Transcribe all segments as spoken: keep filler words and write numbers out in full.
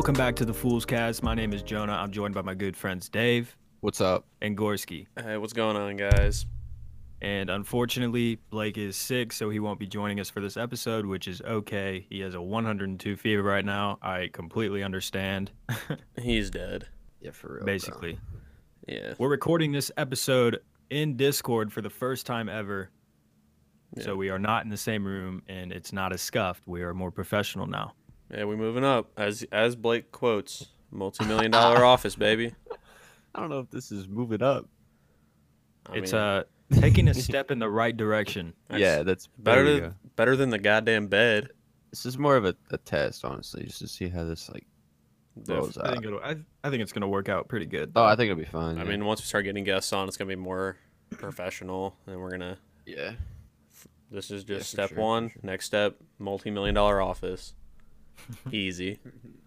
Welcome back to the Fool's Cast. My name is Jonah. I'm joined by my good friends Dave What's up? and Gorski. Hey, what's going on, guys? And unfortunately, Blake is sick, so he won't be joining us for this episode, which is okay. He has a one hundred two fever right now. I completely understand. He's dead. Yeah, for real. Basically, Yeah. we're recording this episode in Discord for the first time ever. Yeah. So we are not in the same room, and it's not as scuffed. We are more professional now. Yeah, we moving up. As as Blake quotes, multi-million dollar office, baby. I don't know if this is moving up. I it's mean, uh taking a step in the right direction. that's Yeah, that's better there we than go. better than the goddamn bed. This is more of a, a test, honestly, just to see how this like rolls I out. think it'll, I, I think it's gonna work out pretty good. Oh, I think it'll be fine. I yeah. mean, once we start getting guests on, it's gonna be more professional, and we're gonna. yeah. This is Yeah, just for step sure, for one. sure. Next step, multi-million dollar office. Easy.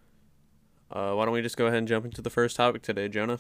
Uh, why don't we just go ahead and jump into the first topic today, Jonah?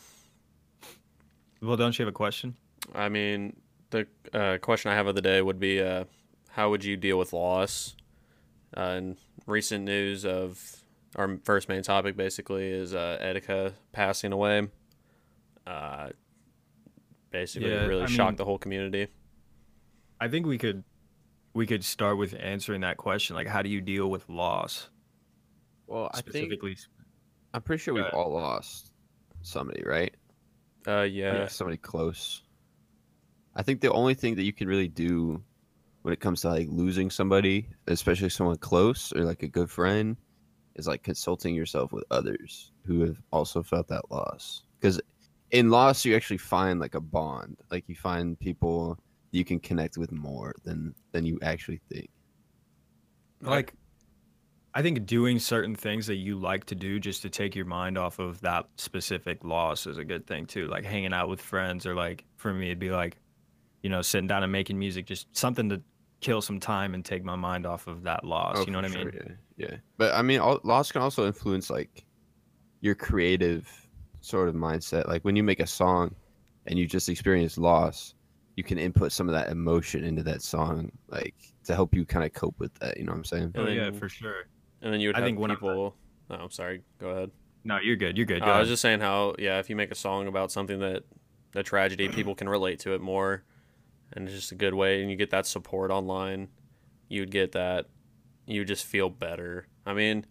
Well, don't you have a question? I mean, the uh, question I have of the day would be, uh, how would you deal with loss? Uh, and recent news of our first main topic basically is uh, Etika passing away. Uh, basically, Yeah, it really I shocked mean- the whole community. I think we could we could start with answering that question. Like, how do you deal with loss Well, I think specifically? I'm pretty sure we've Go all lost somebody, right? Uh, yeah, Yeah. Somebody close. I think the only thing that you can really do when it comes to like losing somebody, especially someone close or like a good friend, is like consulting yourself with others who have also felt that loss. Because in loss, you actually find like a bond. Like you find people you can connect with more than than you actually think. Like, I think doing certain things that you like to do just to take your mind off of that specific loss is a good thing too. Like hanging out with friends, or like for me, it'd be like, you know, sitting down and making music, just something to kill some time and take my mind off of that loss. Oh, you know for what I mean? sure, Yeah, yeah. But I mean, all, loss can also influence like your creative sort of mindset. Like when you make a song and you just experience loss, you can input some of that emotion into that song, like to help you kind of cope with that. You know what I'm saying? Oh And yeah, then- for sure. and then you would I have think one of the- people. Oh, I'm sorry. Go ahead. No, you're good. You're good. Uh, Go I was ahead. just saying how, yeah, if you make a song about something that a tragedy, people can relate to it more, and it's just a good way, and you get that support online, you'd get that, you just feel better. I mean,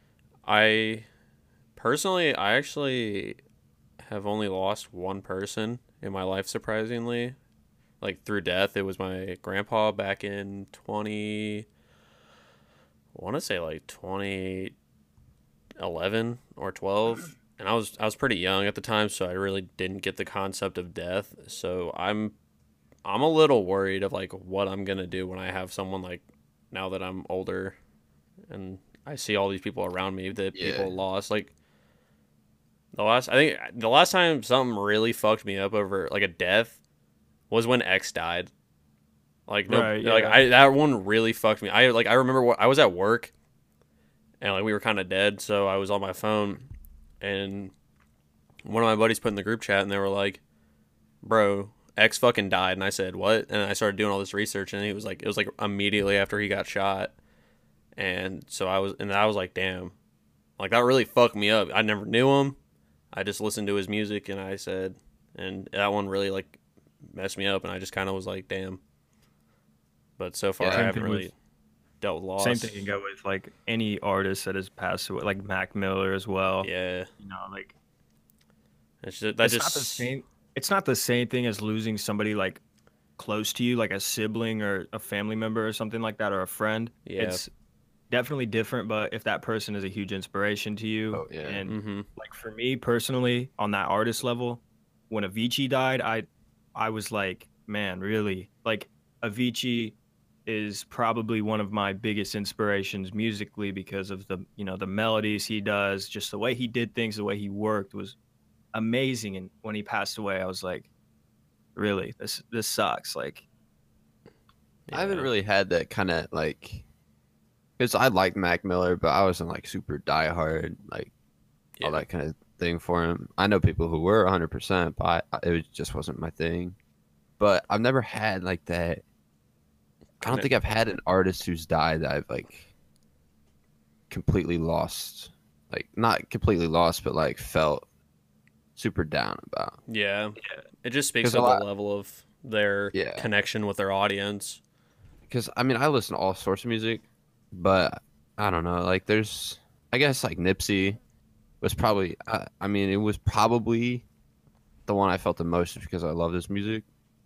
I personally, I actually have only lost one person in my life, surprisingly, like through death. It was my grandpa back in twenty, I want to say like twenty eleven or twelve, and I was I was pretty young at the time, so I really didn't get the concept of death. So I'm I'm a little worried of like what I'm gonna do when I have someone like, now that I'm older and I see all these people around me that Yeah. people lost. Like the last I think the last time something really fucked me up over like a death was when X died. Like no, Right, like yeah. I that one really fucked me. I like I remember what I was at work, and like we were kind of dead, so I was on my phone, and one of my buddies put in the group chat, and they were like, "Bro, X fucking died," and I said, "What?" And I started doing all this research, and he was like, it was like immediately after he got shot, and so I was, and I was like, "Damn," like that really fucked me up. I never knew him. I just listened to his music, and I said, and that one really like messed me up, and I just kind of was like, "Damn." But so far, Yeah. I Same haven't thing with- really dealt with loss. Same thing can go with like any artist that has passed away, like Mac Miller as well. Yeah, You know, like it's just that it's just not the same. It's not the same thing as losing somebody like close to you, like a sibling or a family member or something like that, or a friend. Yeah. It's definitely different. But if that person is a huge inspiration to you, Oh, yeah. and Mm-hmm. like for me personally, on that artist level, when Avicii died, I, I was like, man, really, like Avicii is probably one of my biggest inspirations musically because of the, you know, the melodies he does, just the way he did things, the way he worked was amazing. And when he passed away, I was like, really, this this sucks. Like, I haven't really had that kind of like, because I liked Mac Miller, but I wasn't like super diehard, like all Yeah. that kind of thing for him. I know people who were one hundred percent, but I, it was, just wasn't my thing. But I've never had like that. I don't Kinda- think I've had an artist who's died that I've like completely lost like not completely lost, but like felt super down about. Yeah, Yeah. it just speaks 'Cause to a the lot- level of their Yeah. connection with their audience. Because I mean, I listen to all sorts of music, but I don't know. Like, there's, I guess, like Nipsey was probably. I, I mean, it was probably the one I felt the most just because I love this music.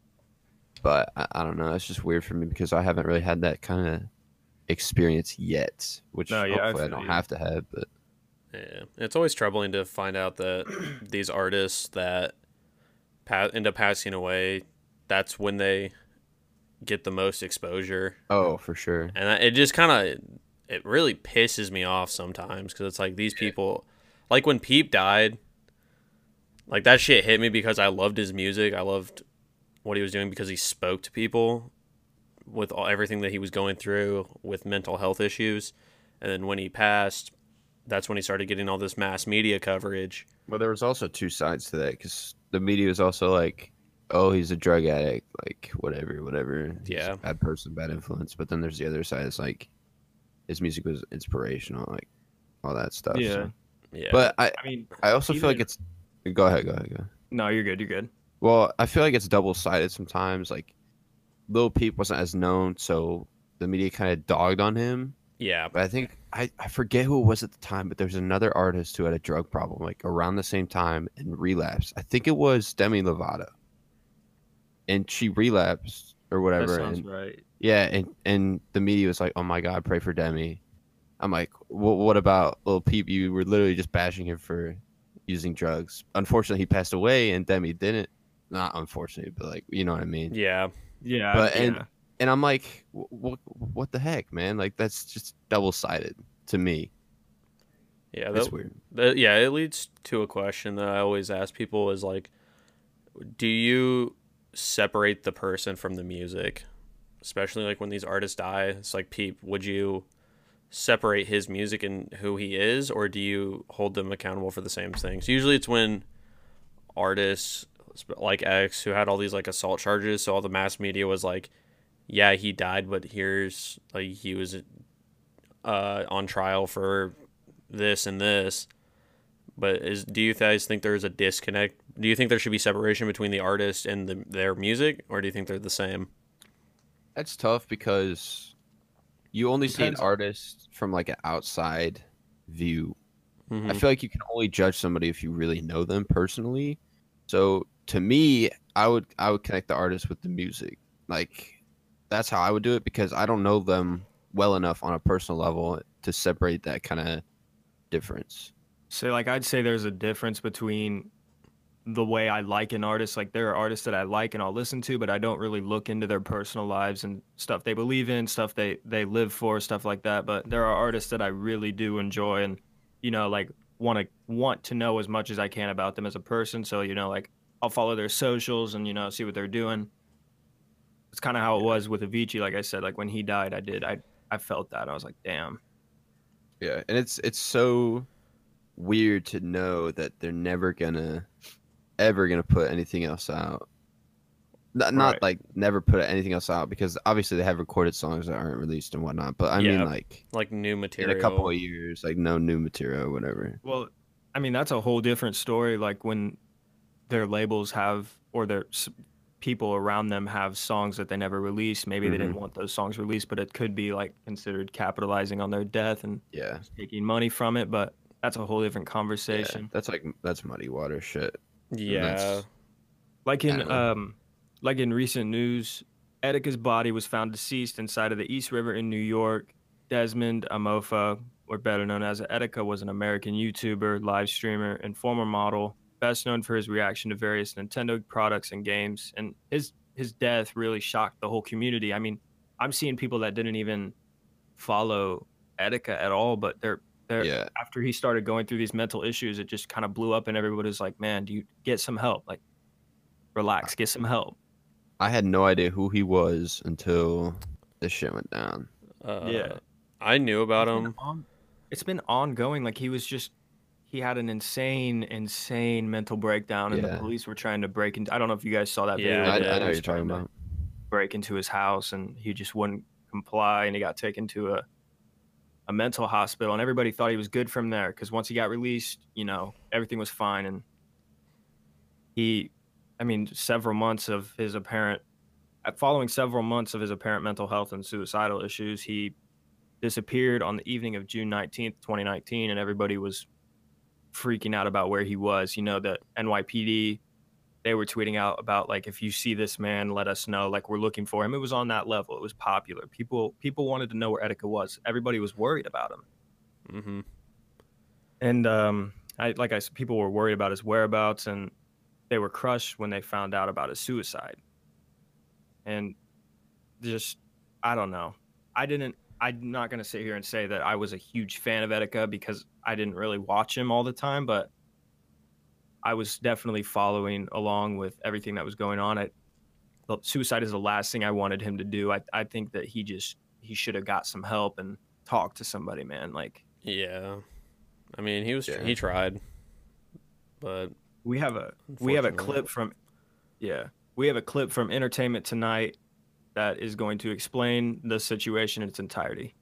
But I, I don't know. It's just weird for me because I haven't really had that kind of experience yet, which No, yeah, I hopefully I, feel don't you. have to have. But Yeah, it's always troubling to find out that these artists that pa- end up passing away, that's when they get the most exposure, oh, for sure. and I- it just kind of it really pisses me off sometimes because it's like these people, like when Peep died, like that shit hit me because I loved his music, I loved what he was doing because he spoke to people with all, everything that he was going through with mental health issues, and then when he passed, that's when he started getting all this mass media coverage. Well, there was also two sides to that because the media was also like, "Oh, he's a drug addict, like whatever, whatever. He's Yeah. a bad person, bad influence." But then there's the other side. It's like his music was inspirational, like all that stuff. Yeah. so. Yeah, But I, I mean, I also feel like even- it's. Go ahead, go ahead, go. Ahead. no, you're good. You're good. Well, I feel like it's double sided sometimes. Like, Lil Peep wasn't as known, so the media kind of dogged on him. yeah, But I think I, I forget who it was at the time, but there's another artist who had a drug problem like around the same time and relapsed. I think it was Demi Lovato, and she relapsed or That whatever. sounds And right. yeah, and and the media was like, "Oh my God, pray for Demi." I'm like, "What? What about Lil Peep? You were literally just bashing him for using drugs. Unfortunately, he passed away, and Demi didn't. Not unfortunately, but like, you know what I mean." yeah. Yeah. But- yeah. and- And I'm like, "What? What the heck, man? Like, that's just double sided to me. Yeah, It's that, weird." that yeah, it leads to a question that I always ask people is like, do you separate the person from the music? Especially like when these artists die, it's like Peep, would you separate his music and who he is, or do you hold them accountable for the same things? Usually it's when artists like X who had all these like assault charges, so all the mass media was like, yeah, he died, but here's like he was uh on trial for this and this. But is do you guys think there's a disconnect? Do you think there should be separation between the artist and the, their music, or do you think they're the same? That's tough because you only see an Depends. artist from like an outside view. I Mhm. feel like you can only judge somebody if you really know them personally. So to me, I would I would connect the artist with the music. Like that's how I would do it because I don't know them well enough on a personal level to separate that kind of difference. So like I'd say there's a difference between the way I like an artist. Like there are artists that I like and I'll listen to, but I don't really look into their personal lives and stuff they believe in, stuff they they live for, stuff like that. But there are artists that I really do enjoy and you know like want to want to know as much as I can about them as a person. So you know like I'll follow their socials and you know see what they're doing. It's kind of how it was with Avicii. Like I said, like when he died, I did I I felt that I was like, damn. Yeah, and it's it's so weird to know that they're never gonna ever gonna put anything else out. Not, not Right. like never put anything else out because obviously they have recorded songs that aren't released and whatnot. But I Yeah, mean, like Like new in material. a couple of years, like no new material or whatever. Well, I mean, that's a whole different story. Like when their labels have, or their s- people around them have songs that they never released. Maybe they didn't want those songs released, but it could be like considered capitalizing on their death and Yeah, taking money from it. But that's a whole different yeah, conversation. that's like that's muddy water shit. Yeah. that's- Like I in don't know. um, like in recent news, Etika's body was found deceased inside of the East River in New York. Desmond Amofa, or better known as Etika, was an American YouTuber, live streamer, and former model, best known for his reaction to various Nintendo products and games. And his his death really shocked the whole community. I mean, I'm seeing people that didn't even follow Etika at all, but they're they're Yeah, after he started going through these mental issues, it just kind of blew up, and everybody's like, "Man, do you get some help? Like, relax, get some help." I had no idea who he was until this shit went down. Uh, Yeah. I knew about It's been him. on- It's been ongoing. Like he was just, he had an insane, insane mental breakdown, and the Yeah. police were trying to break into. I don't know if you guys saw that Yeah, video. I I, the did. I know what police you're talking trying to about. Break into his house, and he just wouldn't comply, and he got taken to a a mental hospital, and everybody thought he was good from there because once he got released, you know, everything was fine. And he, I mean, several months of his apparent, uh, following several months of his apparent mental health and suicidal issues, he disappeared on the evening of June nineteenth, twenty nineteen, and everybody was freaking out about where he was. You know, the N Y P D, they were tweeting out about like, if you see this man, let us know. Like, we're looking for him. It was on that level. It was popular. People people wanted to know where Etika was. Everybody was worried about him. Mm-hmm. And um, I like I said, people were worried about his whereabouts, and they were crushed when they found out about his suicide. And just, I don't know. I didn't. I'm not gonna sit here and say that I was a huge fan of Etika because I didn't really watch him all the time, but I was definitely following along with everything that was going on. I, suicide is the last thing I wanted him to do. I, I think that he just he should have got some help and talked to somebody, man. Like, Yeah, I mean, he was Yeah. he tried, but we have a we have a Unfortunately. clip from yeah we have a clip from Entertainment Tonight that is going to explain the situation in its entirety.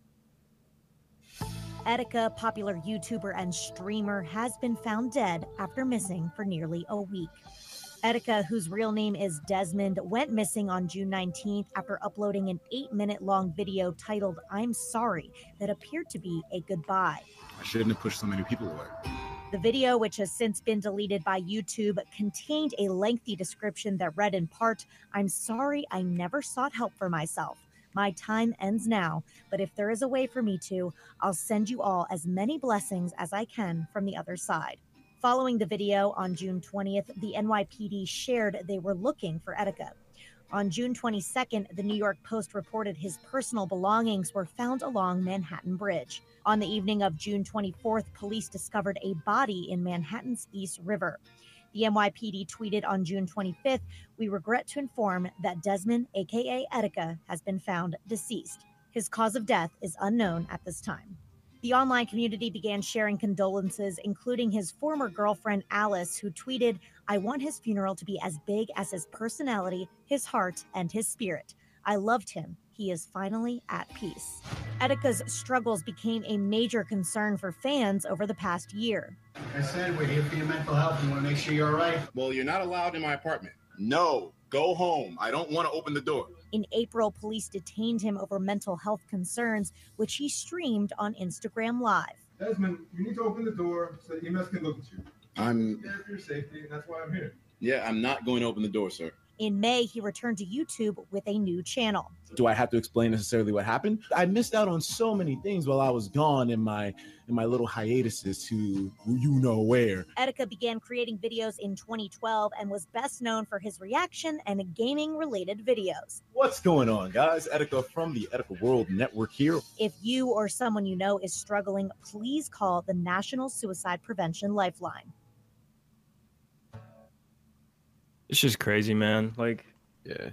Etika, popular YouTuber and streamer, has been found dead after missing for nearly a week. Etika, whose real name is Desmond, went missing on June nineteenth after uploading an eight-minute-long video titled "I'm Sorry" that appeared to be a goodbye. I shouldn't have pushed so many people away. The video, which has since been deleted by YouTube, contained a lengthy description that read in part, "I'm sorry I never sought help for myself. My time ends now, but if there is a way for me to, I'll send you all as many blessings as I can from the other side." Following the video on June twentieth, the N Y P D shared they were looking for Etika. On June twenty-second, the New York Post reported his personal belongings were found along Manhattan Bridge. On the evening of June twenty-fourth, police discovered a body in Manhattan's East River. The N Y P D tweeted on June twenty-fifth, "We regret to inform that Desmond, aka Etika, has been found deceased. His cause of death is unknown at this time." The online community began sharing condolences, including his former girlfriend Alice, who tweeted, "I want his funeral to be as big as his personality, his heart, and his spirit. I loved him. He is finally at peace." Etika's struggles became a major concern for fans over the past year. I said we're here for your mental health. We want to make sure you're all right. Well, you're not allowed in my apartment. No, go home. I don't want to open the door. In April, police detained him over mental health concerns, which he streamed on Instagram Live. Desmond, you need to open the door so E M S can look at you. I'm, There for your safety, and that's why I'm here. yeah, I'm not going to open the door, sir. In May, he returned to YouTube with a new channel. Do I have to explain necessarily what happened? I missed out on so many things while I was gone in my in my little hiatuses to you know where. Etika began creating videos in twenty twelve and was best known for his reaction and gaming-related videos. What's going on, guys? Etika from the Etika World Network here. If you or someone you know is struggling, please call the National Suicide Prevention Lifeline. It's just crazy, man. Like, Yeah.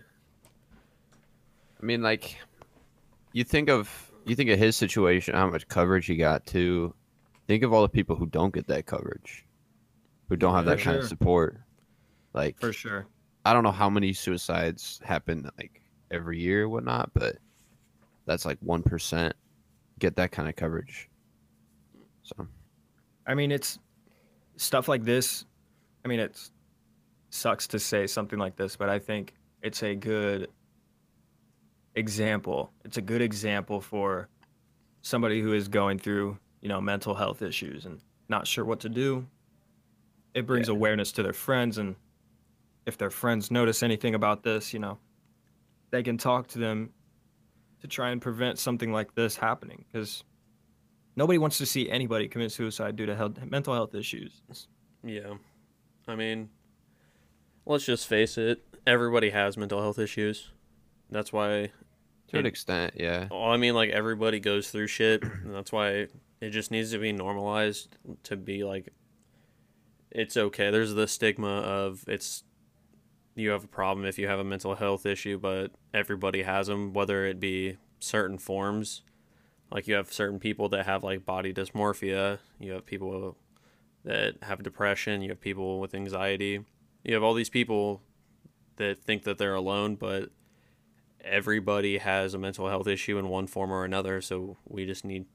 I mean, like, you think of you think of his situation, how much coverage he got too. Think of all the people who don't get that coverage, who don't have For that kind of sure. support. Like, for sure. I don't know how many suicides happen like every year, or whatnot, but that's like one percent get that kind of coverage. So I mean, it's stuff like this. I mean, it sucks to say something like this, but I think it's a good example. It's a good example for somebody who is going through, you know, mental health issues and not sure what to do. It brings Yeah. awareness to their friends, and if their friends notice anything about this, you know, they can talk to them to try and prevent something like this happening, because nobody wants to see anybody commit suicide due to health, mental health issues. Yeah. I mean, let's just face it. Everybody has mental health issues. That's why. to an it- extent, yeah. Well, I mean, like, everybody goes through shit. And that's why it just needs to be normalized to be like, it's okay. There's the stigma of it's, you have a problem if you have a mental health issue, but everybody has them, whether it be certain forms. Like, you have certain people that have, like, body dysmorphia. You have people that have depression. You have people with anxiety. You have all these people that think that they're alone, but everybody has a mental health issue in one form or another. So we just need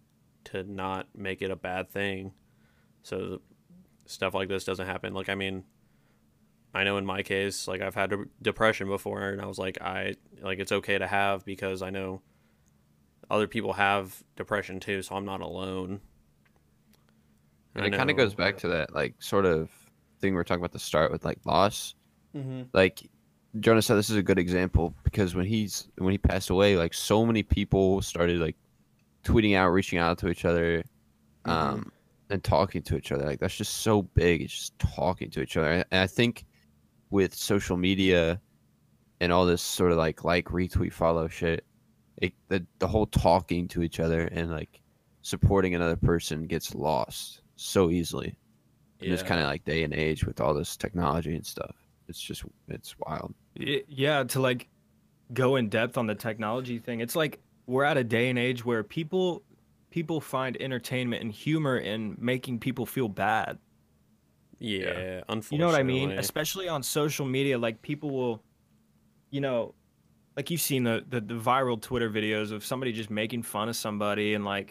to not make it a bad thing, so stuff like this doesn't happen. Like, I mean, I know in my case, like I've had de- depression before, and I was like, I like it's okay to have because I know other people have depression too, so I'm not alone. And I it kind of know- goes back to that like sort of thing we were talking about at the start with like loss. Mm-hmm. Like Jonas said, this is a good example because when he's when he passed away, like so many people started like tweeting out, reaching out to each other, um, Mhm. and talking to each other. Like that's just so big. It's just talking to each other. And I think with social media and all this sort of like like retweet follow shit, it, the the whole talking to each other and like supporting another person gets lost so easily. In this Yeah. kind of like day and age with all this technology and stuff. It's just it's wild. Y- Yeah, to like go in depth on the technology thing. It's like we're at a day and age where people people find entertainment and humor in making people feel bad. Yeah, unfortunately. You know what I mean? Especially on social media, like people will, you know, like you've seen the, the the viral Twitter videos of somebody just making fun of somebody and like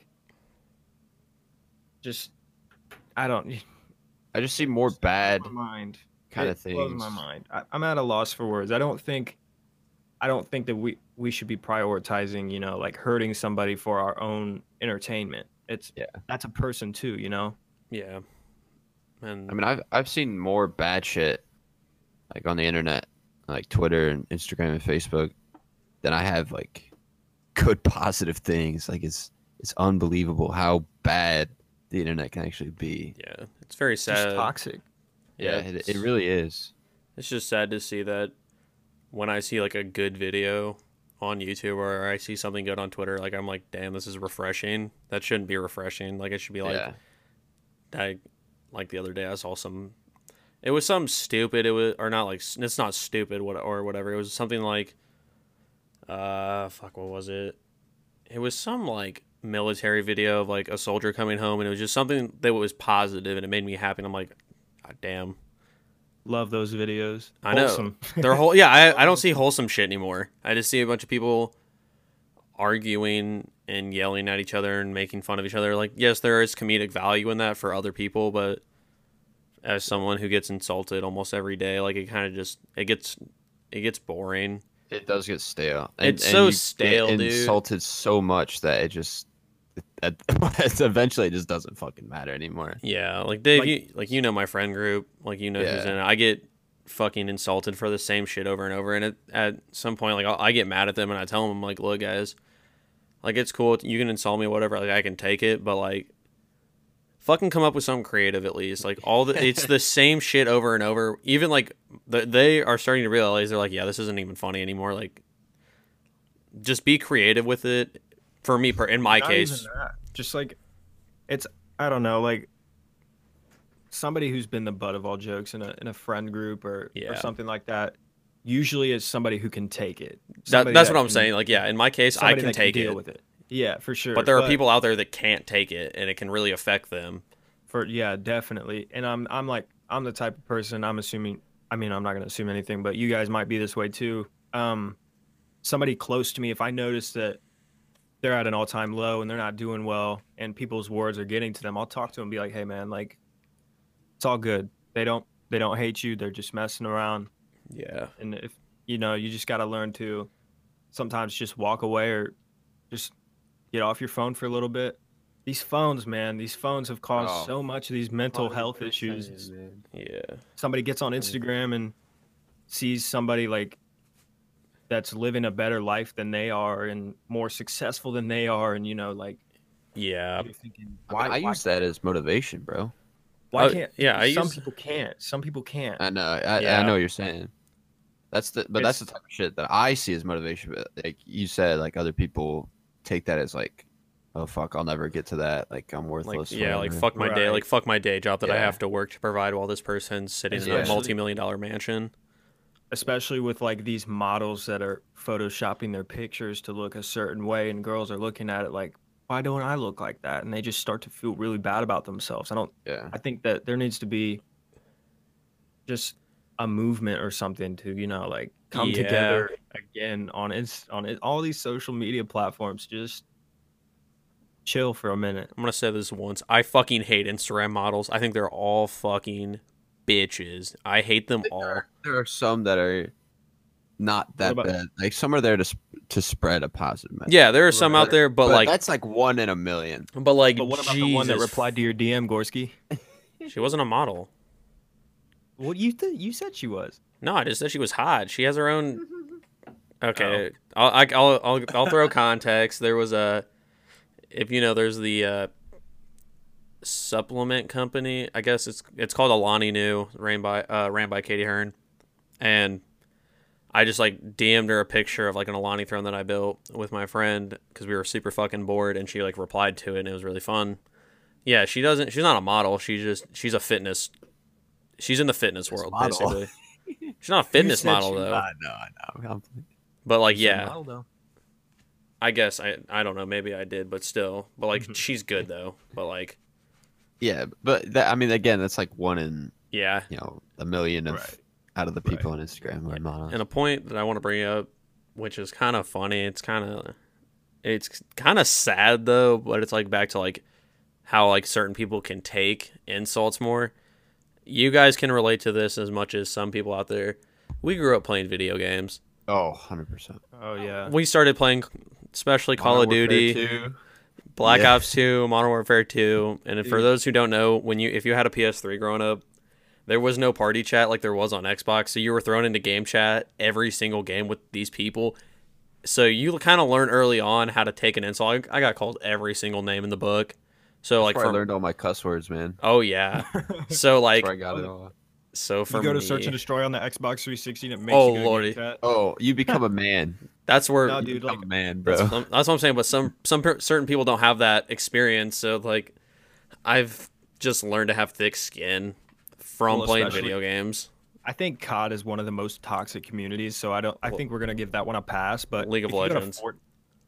just I don't I just see more bad my mind kind It of things. blows my mind. I, I'm at a loss for words. I don't think I don't think that we we should be prioritizing, you know, like hurting somebody for our own entertainment. It's Yeah. that's a person too, you know. Yeah. And I mean, I've I've seen more bad shit like on the internet, like Twitter and Instagram and Facebook, than I have like good positive things. Like it's it's unbelievable how bad the internet can actually be. yeah, it's very It's just sad. toxic. Yeah, Yeah, it, it really is. It's just sad to see that when I see like a good video on YouTube or I see something good on Twitter, like I'm like, damn, this is refreshing. That shouldn't be refreshing. Like it should be like, yeah, I like the other day I saw some. It was some stupid. It was or not like it's not stupid what or whatever. It was something like, uh, fuck, what was it? It was some like military video of like a soldier coming home, and it was just something that was positive, and it made me happy. And I'm like, God damn. Love those videos. I know. Wholesome. They're whole. Yeah, I, I don't see wholesome shit anymore. I just see a bunch of people arguing and yelling at each other and making fun of each other. Like, yes, there is comedic value in that for other people, but as someone who gets insulted almost every day, like it kind of just it gets it gets boring. it does get stale. It's so you get stale, dude. Insulted so much that it just it, it, eventually it just doesn't fucking matter anymore. Yeah, like Dave, Like- you like you know my friend group, like you know who's Yeah. in it. I get fucking insulted for the same shit over and over, and it, at some point, like I'll, I get mad at them and I tell them, like, look, guys, like it's cool, you can insult me, whatever, like I can take it, but like, fucking come up with something creative at least. Like all the, it's the same shit over and over. Even like the, they are starting to realize they're like, yeah, this isn't even funny anymore. Like, just be creative with it. For me, per in my Not case, even that. Just like it's I don't know, like somebody who's been the butt of all jokes in a in a friend group or, Yeah. or something like that usually is somebody who can take it. that, Somebody that's that what I'm can- saying. Like, yeah, in my case, I somebody can that take deal it. with it. Yeah, for sure. But there are people out there that can't take it, and it can really affect them. for yeah, definitely. And I'm I'm like I'm the type of person, I'm assuming I mean, I'm not going to assume anything, but you guys might be this way too. Um somebody close to me, if I notice that they're at an all-time low and they're not doing well and people's words are getting to them, I'll talk to them and be like, "Hey man, like it's all good. They don't they don't hate you. They're just messing around." Yeah. And if you know, you just got to learn to sometimes just walk away or just get off your phone for a little bit. These phones, man, these phones have caused Oh. so much of these mental health issues. Yeah. Somebody gets on Instagram and sees somebody like that's living a better life than they are and more successful than they are, and you know, like Yeah. you're thinking, I, why? mean, I why, use that as motivation, bro. why Oh, can't? yeah, I some use- people can't. Some people can't. I know. I, Yeah. I know what you're saying. That's the, but that's the It's- type of shit that I see as motivation. But like you said, like other people take that as like, oh fuck, I'll never get to that. Like I'm Like, worthless. yeah, like whatever. fuck my day, Right. like fuck my day job that I Yeah. have to work to provide while this person's sitting in a Especially- multi-million dollar mansion. Especially with like these models that are photoshopping their pictures to look a certain way, and girls are looking at it like, why don't I look like that? And they just start to feel really bad about themselves. I don't. Yeah. I think that there needs to be just a movement or something to, you know, like come Yeah. together again on its on it, all these social media platforms. Just chill for a minute. I'm gonna say this once. I fucking hate Instagram models. I think they're all fucking bitches. I hate them all. There, there are some that are not that about- bad. Like some are there to sp- to spread a positive message. Yeah, there are some out there, but, But like, that's like one in a million. but like, But what about the one that Jesus. replied to your D M, Gorski? She wasn't a model. What you th- you said she was. No, I just said she was hot. She has her own. Okay, I'll, I- I'll I'll I'll throw context. There was a, if you know, there's the uh, supplement company. I guess it's it's called Alani Nu, ran by uh, ran by Katie Hearn, and I just like D M'd her a picture of like an Alani throne that I built with my friend because we were super fucking bored, and she like replied to it, and it was really fun. Yeah, she doesn't. She's not a model. She's just she's a fitness. She's in the fitness world, model. basically. She's not a fitness said model she- though. I know, I know. I'm- But like, She's a yeah, model, though. I guess I I don't know. Maybe I did, but still. But Mm-hmm. like, she's good though. But like, Yeah, but that, I mean, again, that's like one in yeah. you know a million of Right. out of the people on Instagram who are models. And a point that I want to bring up, which is kind of funny. It's kind of, it's kind of sad though. But it's like back to like how like certain people can take insults more. You guys can relate to this as much as some people out there. We grew up playing video games. Oh, one hundred percent. Oh yeah. We started playing, especially Call of Duty, Black Yeah. Ops two, Modern Warfare two, and for Dude. those who don't know, when you if you had a P S three growing up, there was no party chat like there was on Xbox, so you were thrown into game chat every single game with these people. So you kind of learn early on how to take an insult. I I got called every single name in the book. So like That's where from I learned all my cuss words, man. oh yeah, so like That's where I got it all. so for you go to me, search and destroy on the Xbox three sixty and it makes Oh, you go to lordy. game chat. Oh, you become a man. that's where No, You dude, become like- a man, bro. That's, that's what I'm saying. But some some per, certain people don't have that experience. So like, I've just learned to have thick skin from Well, playing especially- video games. I think C O D is one of the most toxic communities, so I don't. I Well- think we're gonna give that one a pass. But League of if you go to Legends. Fort-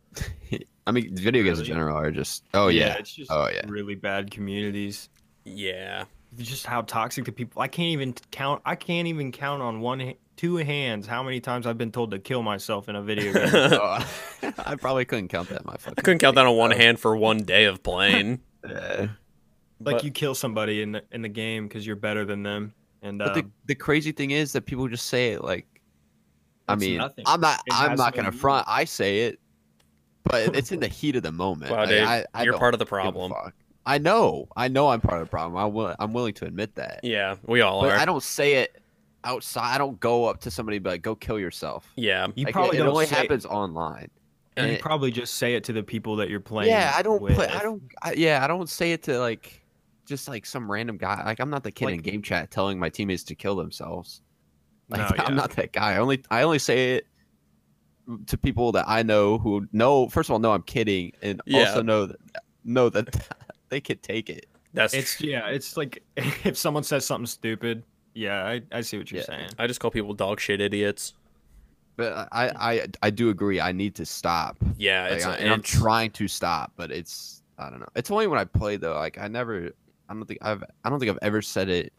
I mean, video games in Really? general are just. Oh yeah. it's just Oh yeah. really bad communities. Yeah, Just how toxic the people. I can't even count. I can't even count on one, ha- two hands how many times I've been told to kill myself in a video game. Oh, I probably couldn't count that. in My fucking. I couldn't count that on one Oh. hand for one day of playing. Yeah. like But- you kill somebody in the in the game because you're better than them, and But the um, the crazy thing is that people just say it like. I It's mean, nothing. I'm not. It I'm has not no gonna meaning. front. I say it, but it's in the heat of the moment. Wow, Like, Dave, I, I you're don't part of the give a problem. fuck. I know. I know. I'm part of the problem. I will, I'm willing to admit that. Yeah, we all But are. I don't say it outside. I don't go up to somebody and be like, "Go kill yourself." yeah, you Like, probably it, it don't only say, happens online. and you it- probably just say it to the people that you're playing. Yeah, I don't with. play. I don't. I, yeah, I don't say it to like just like some random guy. Like I'm not the kid in Like- game chat telling my teammates to kill themselves. Like No, I'm yeah. not that guy. I only I only say it to people that I know who know. First of all, know I'm kidding, and Yeah. also know that know that they could take it. that's. It's yeah. It's like if someone says something stupid. Yeah, I, I see what you're Yeah. saying. I just call people dog shit idiots. But I I I do agree. I need to stop. Yeah, Like, it's, I, and I'm it's trying to stop, but it's I don't know. It's only when I play though. Like I never. I don't think I've. I don't think I've ever said it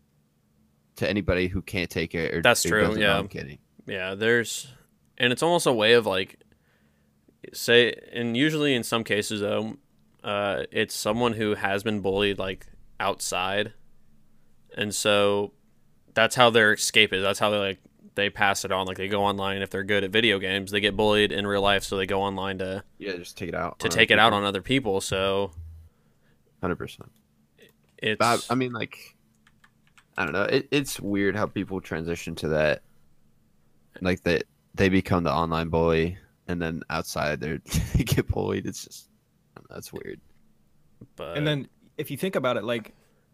to anybody who can't take it. Or, That's or true, doesn't know yeah. I'm kidding. yeah. There's, and it's almost a way of like, say, and usually in some cases though, uh, it's someone who has been bullied like outside, and so that's how their escape is. That's how they like they pass it on. Like they go online if they're good at video games, they get bullied in real life, so they go online to Yeah, just take it out. to take it out on other people. So Hundred percent. it's I, I mean, like, I don't know. It, it's weird how people transition to that. Like that, they become the online bully, and then outside they're they get bullied. It's just I don't know, that's weird. but And then if you think about it, like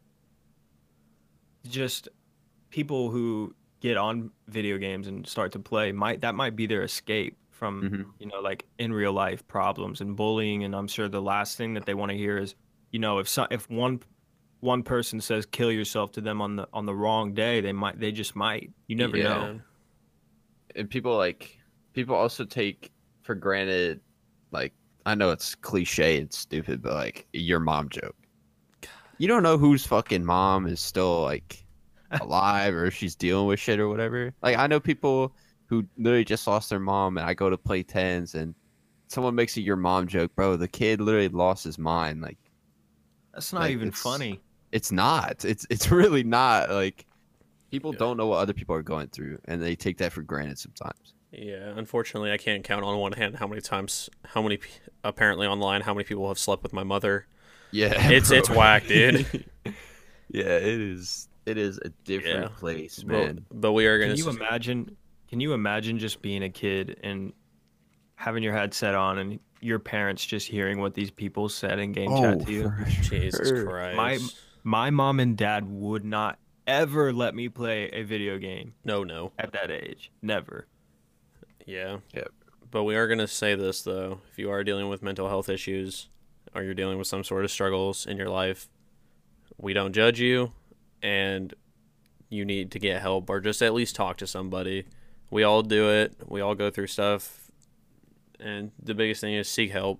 just people who get on video games and start to play might that might be their escape from Mhm. you know like in real life problems and bullying. And I'm sure the last thing that they want to hear is you know if some if one one person says kill yourself to them on the on the wrong day, they might they just might you never Yeah. know. And people like people also take for granted, like I know it's cliche and stupid, but like your mom joke. You don't know whose fucking mom is still like alive or if she's dealing with shit or whatever. Like I know people who literally just lost their mom, and I go to play tens, and someone makes a your mom joke, bro. The kid literally lost his mind. Like That's not like, even it's- funny. it's not. It's it's really not. Like people Yeah. don't know what other people are going through, and they take that for granted sometimes. Yeah, unfortunately, I can't count on one hand how many times, how many pe- apparently online, how many people have slept with my mother. Yeah, It's bro. it's whack, dude. Yeah, it is. It is a different Yeah. place, But, man. but we are gonna. Can you s- imagine? Can you imagine just being a kid and having your headset on and your parents just hearing what these people said in game chat to you? for Jesus sure. Christ. My my mom and dad would not ever let me play a video game no, no. at that age. Never. Yeah. Yep. But we are going to say this, though. If you are dealing with mental health issues or you're dealing with some sort of struggles in your life, we don't judge you, and you need to get help or just at least talk to somebody. We all do it. We all go through stuff. And the biggest thing is seek help.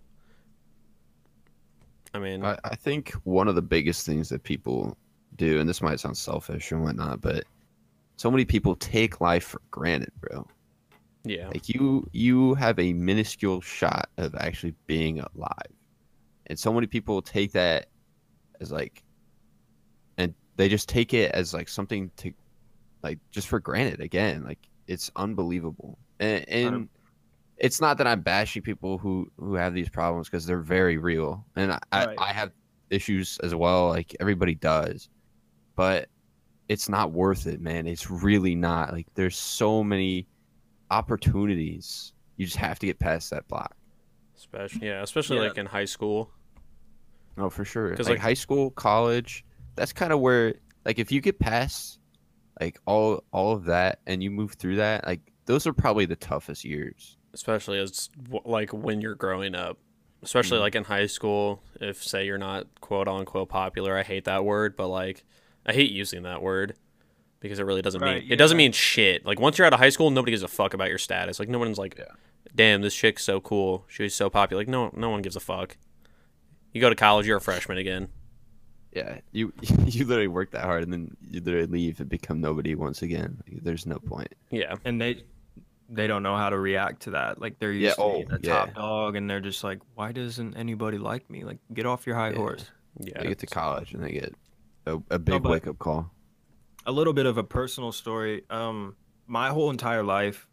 I mean, I, I think one of the biggest things that people do, and this might sound selfish and whatnot, but so many people take life for granted, bro. yeah. Like you, you have a minuscule shot of actually being alive, and so many people take that as like, and they just take it as like something to, like, just for granted. Again, like it's unbelievable, and, and it's not that I'm bashing people who who have these problems because they're very real, and I, Right. I I have issues as well. Like everybody does, but it's not worth it, man. It's really not. Like there's so many opportunities. You just have to get past that block. Especially, yeah, especially Yeah. like in high school. Oh, for sure. 'Cause, Like, like- high school, college, that's kind of where, like, if you get past like all all of that and you move through that, like those are probably the toughest years. Especially as w- like when you're growing up, especially Mhm. like in high school. If say you're not quote unquote popular, I hate that word, but like I hate using that word because it really doesn't Right, mean it doesn't yeah. mean shit. Like once you're out of high school, nobody gives a fuck about your status. Like no one's like, Yeah. damn, this chick's so cool, she's so popular. Like no, no one gives a fuck. You go to college, you're a freshman again. Yeah, you you literally work that hard and then you literally leave and become nobody once again. Like, there's no point. Yeah, And they they don't know how to react to that. Like they're Yeah, used to being oh, the yeah. top dog, and they're just like, why doesn't anybody like me? Like, get off your high Yeah. horse. yeah. They get to college and they get a, a big but- wake up call. A little bit of a personal story. Um, my whole entire life,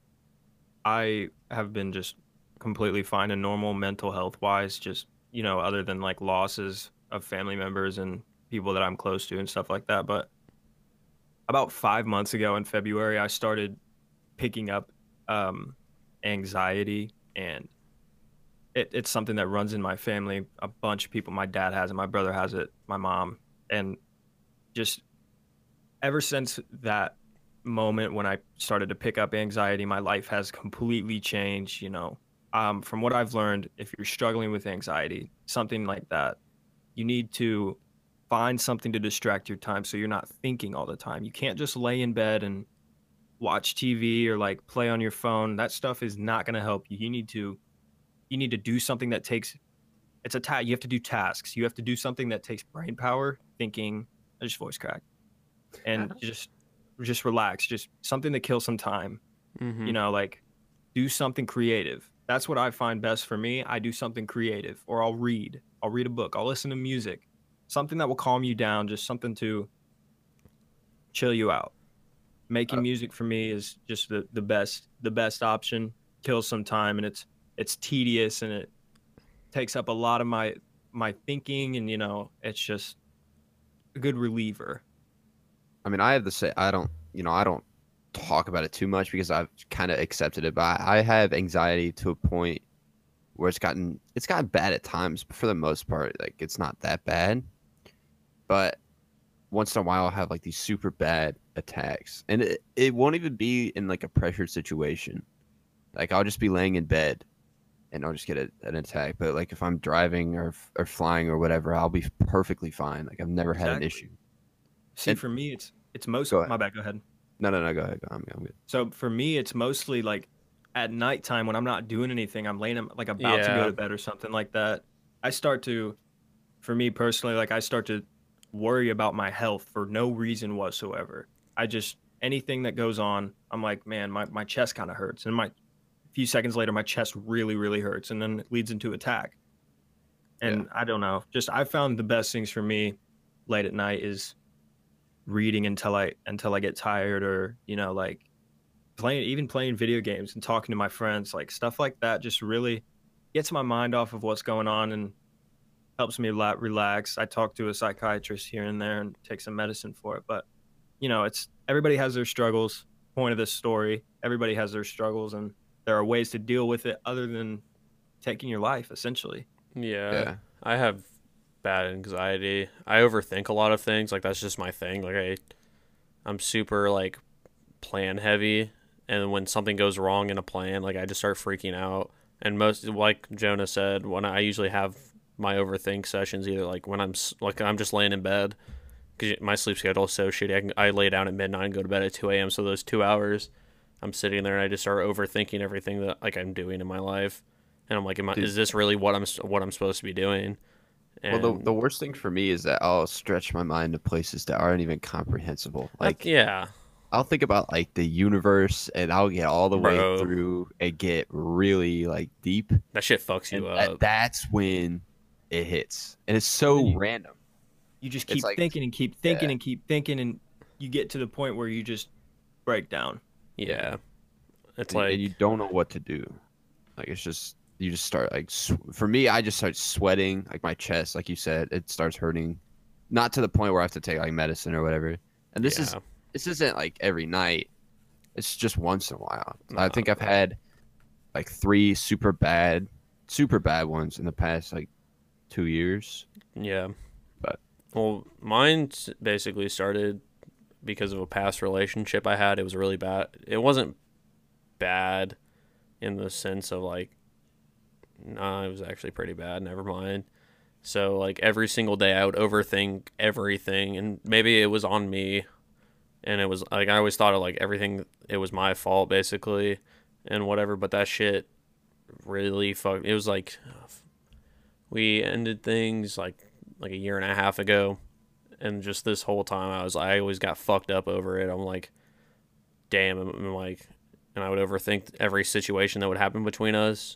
I have been just completely fine and normal mental health wise. Just, you know, other than like losses of family members and people that I'm close to and stuff like that. But about five months ago in February, I started picking up um, anxiety, and it, it's something that runs in my family. A bunch of people, my dad has it, my brother has it, my mom, and just ever since that moment when I started to pick up anxiety, my life has completely changed. You know, um, from what I've learned, if you're struggling with anxiety, something like that, you need to find something to distract your time so you're not thinking all the time. You can't just lay in bed and watch T V or like play on your phone. That stuff is not going to help you. You need to you need to do something that takes it's a ta- you have to do tasks. You have to do something that takes brain power, thinking. I just voice crack. And just just relax. Just something to kill some time. Mm-hmm. You know, like do something creative. That's what I find best for me. I do something creative, or I'll read. I'll read a book. I'll listen to music. Something that will calm you down, just something to chill you out. Making Uh, music for me is just the, the best the best option. Kills some time, and it's it's tedious, and it takes up a lot of my my thinking, and you know, it's just a good reliever. I mean, I have to say, I don't, you know, I don't talk about it too much because I've kind of accepted it. But I I have anxiety to a point where it's gotten, it's gotten bad at times. But for the most part, like it's not that bad. But once in a while, I'll have like these super bad attacks, and it, it won't even be in like a pressured situation. Like I'll just be laying in bed, and I'll just get a, an attack. But like if I'm driving or or flying or whatever, I'll be perfectly fine. Like I've never had an Exactly. issue. See, And- for me, it's it's most. Go ahead. My bad. Go ahead. No, no, no. Go ahead. Go. I'm, I'm good. So for me, it's mostly like at nighttime when I'm not doing anything, I'm laying like about to Yeah. go to bed or something like that. I start to, for me personally, like I start to worry about my health for no reason whatsoever. I just anything that goes on, I'm like, man, my, my chest kind of hurts, and my a few seconds later, my chest really, really hurts, and then it leads into attack. And yeah. I don't know, just I found the best things for me late at night is reading until I until I get tired, or you know, like playing, even playing video games and talking to my friends, like stuff like that. Just really gets my mind off of what's going on and helps me a lot relax. I talk to a psychiatrist here and there and take some medicine for it, but you know, it's everybody has their struggles. Point of this story, everybody has their struggles, and there are ways to deal with it other than taking your life, essentially. Yeah, yeah. I have bad anxiety. I overthink a lot of things. Like that's just my thing. Like I, I'm super like plan heavy, and when something goes wrong in a plan, like I just start freaking out. And most, like Jonah said, when I usually have my overthink sessions, either like when I'm like I'm just laying in bed. Because my sleep schedule is so shitty. I, can, I lay down at midnight and go to bed at two a.m. So those two hours, I'm sitting there and I just start overthinking everything that like I'm doing in my life, and I'm like, am I, is this really what I'm what I'm supposed to be doing? And, well, the the worst thing for me is that I'll stretch my mind to places that aren't even comprehensible. Like, yeah, I'll think about like the universe, and I'll get all the Bro. way through and get really like deep. That shit fucks you and up. That, that's when it hits, and it's so you, random. You just keep like, thinking and keep thinking yeah. and keep thinking, and you get to the point where you just break down. Yeah, it's and, like and you don't know what to do. Like it's just you just start like sw- for me, I just start sweating. Like my chest, like you said, it starts hurting. Not to the point where I have to take like medicine or whatever. And this yeah. is this isn't like every night. It's just once in a while. No, I think I've had like three super bad, super bad ones in the past like two years. Yeah. But well, mine basically started because of a past relationship I had. It was really bad. It wasn't bad in the sense of like, nah, it was actually pretty bad. Never mind. So like every single day I would overthink everything, and maybe it was on me, and it was like I always thought of like everything, it was my fault basically and whatever, but that shit really fucked. It was like we ended things like like a year and a half ago, and just this whole time I was I always got fucked up over it. I'm like, damn, I'm, I'm like, and I would overthink every situation that would happen between us,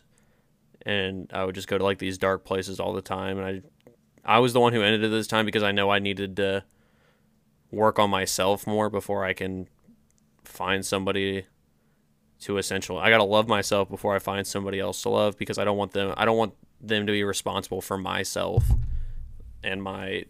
and I would just go to like these dark places all the time. And I I was the one who ended it this time because I know I needed to work on myself more before I can find somebody to essentially, I gotta love myself before I find somebody else to love, because I don't want them I don't want them to be responsible for myself and my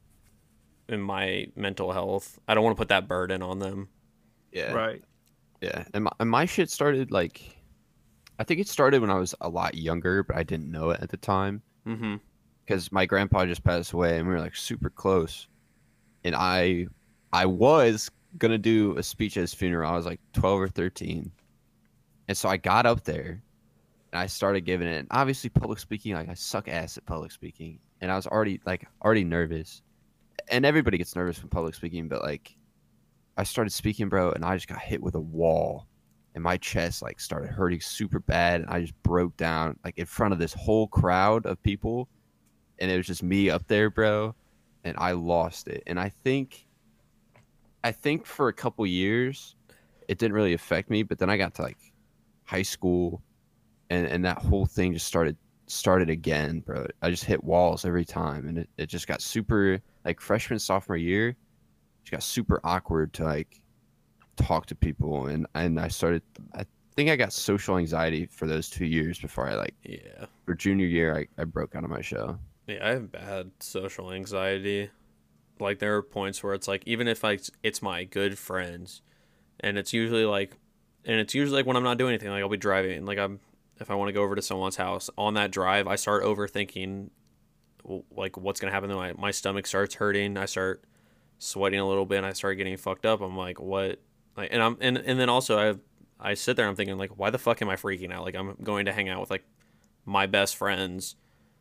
and my mental health. I don't want to put that burden on them. yeah, Right. yeah. And my, and my shit started like, I think it started when I was a lot younger, but I didn't know it at the time. Mm-hmm. Because my grandpa just passed away, and we were like super close. And I, I was gonna do a speech at his funeral. I was like twelve or thirteen, and so I got up there, and I started giving it. And obviously, public speaking, like I suck ass at public speaking, and I was already like already nervous. And everybody gets nervous from public speaking, but like, I started speaking, bro, and I just got hit with a wall, and my chest like started hurting super bad, and I just broke down like in front of this whole crowd of people. And it was just me up there, bro, and I lost it. And I think, I think for a couple years, it didn't really affect me. But then I got to like high school, and, and that whole thing just started started again, bro. I just hit walls every time, and it, it just got super like freshman sophomore year, it just got super awkward to like talk to people, and and I started. I think I got social anxiety for those two years before I like Yeah. for junior year I, I broke out of my shell. Yeah, I have bad social anxiety. Like, there are points where it's like, even if like it's my good friends, and it's usually like, and it's usually like when I'm not doing anything, like I'll be driving, like I'm, if I want to go over to someone's house, on that drive, I start overthinking, like what's gonna happen. My my stomach starts hurting. I start sweating a little bit, and I start getting fucked up. I'm like, what? Like, and I'm and and then also I I sit there, I'm thinking like, why the fuck am I freaking out? Like, I'm going to hang out with like my best friends.